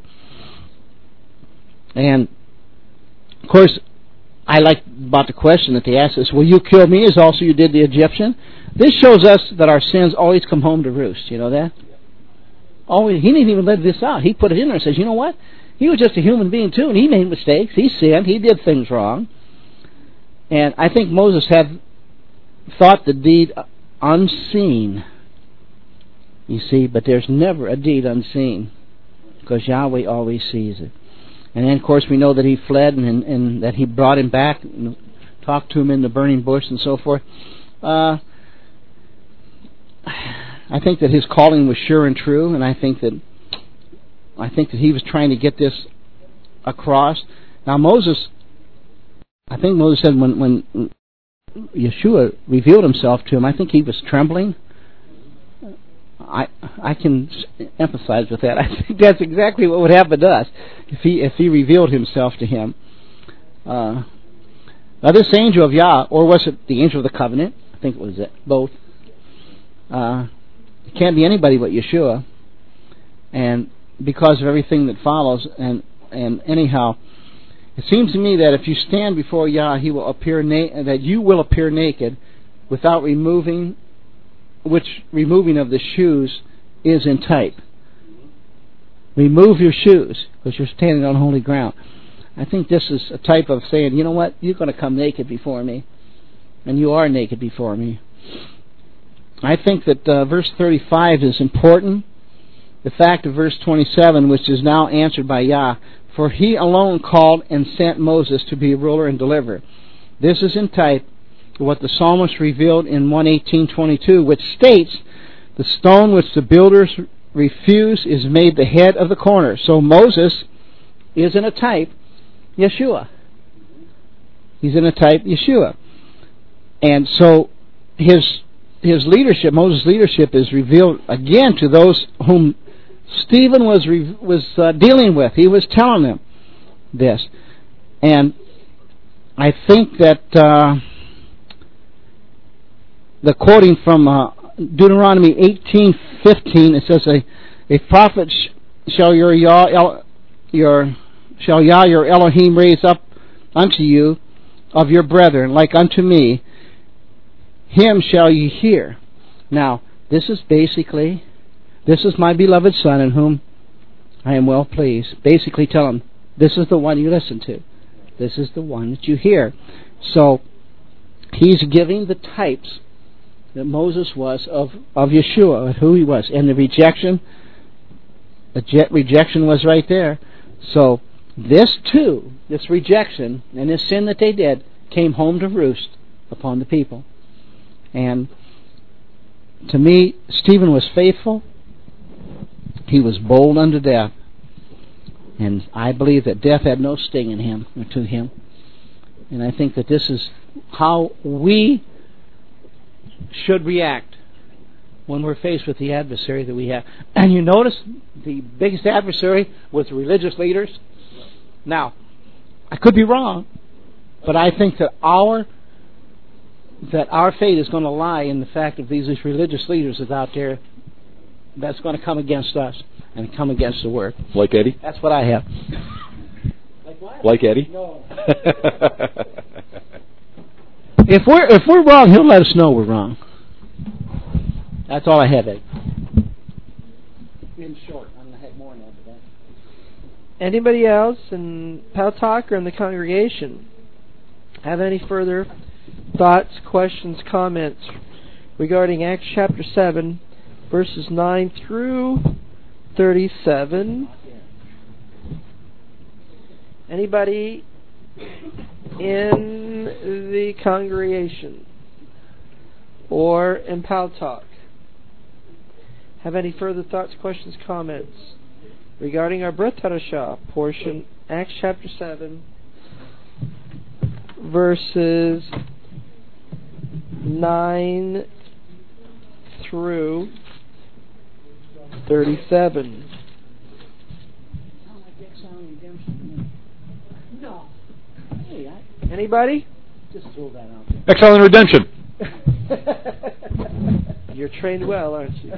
And, of course, I like about the question that they asked us, will you kill me as also you did the Egyptian? This shows us that our sins always come home to roost. You know that? Always. He didn't even let this out. He put it in there and says, you know what? He was just a human being too, and he made mistakes. He sinned. He did things wrong. And I think Moses had thought the deed unseen. You see, but there's never a deed unseen, because Yahweh always sees it. And then, of course, we know that he fled and, and that he brought him back and talked to him in the burning bush and so forth. Uh, I think that his calling was sure and true, and I think that I think that he was trying to get this across. Now, Moses, I think Moses said when when Yeshua revealed himself to him, I think he was trembling. I I can empathize with that. I think that's exactly what would happen to us if he if he revealed himself to him. Uh, now this angel of Yah, or was it the angel of the covenant? I think it was it, both. Uh, it can't be anybody but Yeshua, and because of everything that follows, and and anyhow, it seems to me that if you stand before Yah, he will appear na- that you will appear naked, without removing. Which removing of the shoes is in type. Remove your shoes, because you're standing on holy ground. I think this is a type of saying, you know what, you're going to come naked before me, and you are naked before me. I think that uh, verse thirty-five is important. The fact of verse twenty-seven, which is now answered by Yah, for he alone called and sent Moses to be a ruler and deliverer. This is in type what the psalmist revealed in one eighteen twenty-two, which states, the stone which the builders refused is made the head of the corner. So Moses is in a type Yeshua. He's in a type Yeshua. And so his his leadership, Moses' leadership, is revealed again to those whom Stephen was re, was uh, dealing with. He was telling them this. And I think that uh, the quoting from uh, Deuteronomy eighteen fifteen, it says, "A a prophet sh- shall your Yah El, your shall Yah your Elohim raise up unto you of your brethren, like unto me. Him shall ye hear." Now, this is basically, this is my beloved Son in whom I am well pleased. Basically tell him, this is the one you listen to. This is the one that you hear. So, he's giving the types that Moses was of, of Yeshua, of who he was. And the rejection, the je- rejection was right there. So, this too, this rejection and this sin that they did, came home to roost upon the people. And to me, Stephen was faithful. He was bold unto death. And I believe that death had no sting in him, or to him. And I think that this is how we should react when we're faced with the adversary that we have. And you notice the biggest adversary was the religious leaders. Now, I could be wrong, but I think that our that our fate is going to lie in the fact of these religious leaders that's out there that's going to come against us and come against the Word.
Like Eddie?
That's what I have. Like what?
Like Eddie?
No. If we're if we're wrong, he'll let us know we're wrong. That's all I have, Eddie. In short, I'm going to have more than that.
Anybody else in Paltalk or in the congregation have any further thoughts, questions, comments regarding Acts chapter seven, verses nine through thirty-seven? Anybody in the congregation or in Paltalk have any further thoughts, questions, comments regarding our Brit Hadashah portion, Acts chapter seven, verses nine through thirty-seven? Anybody?
Just throw that out there.
Exile and Redemption.
You're trained well, aren't you?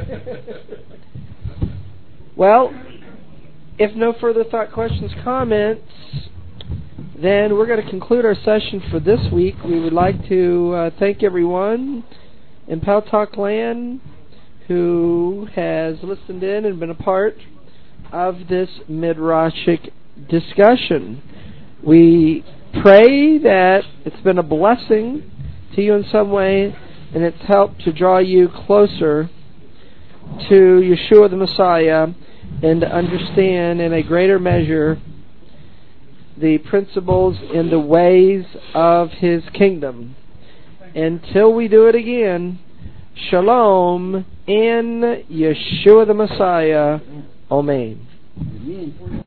Well, if no further thought, questions, comments, then we're going to conclude our session for this week. We would like to uh, thank everyone in Paltalk land who has listened in and been a part of this Midrashic discussion. We pray that it's been a blessing to you in some way, and it's helped to draw you closer to Yeshua the Messiah and to understand in a greater measure the principles and the ways of His kingdom. Until we do it again, Shalom in Yeshua the Messiah. Amen.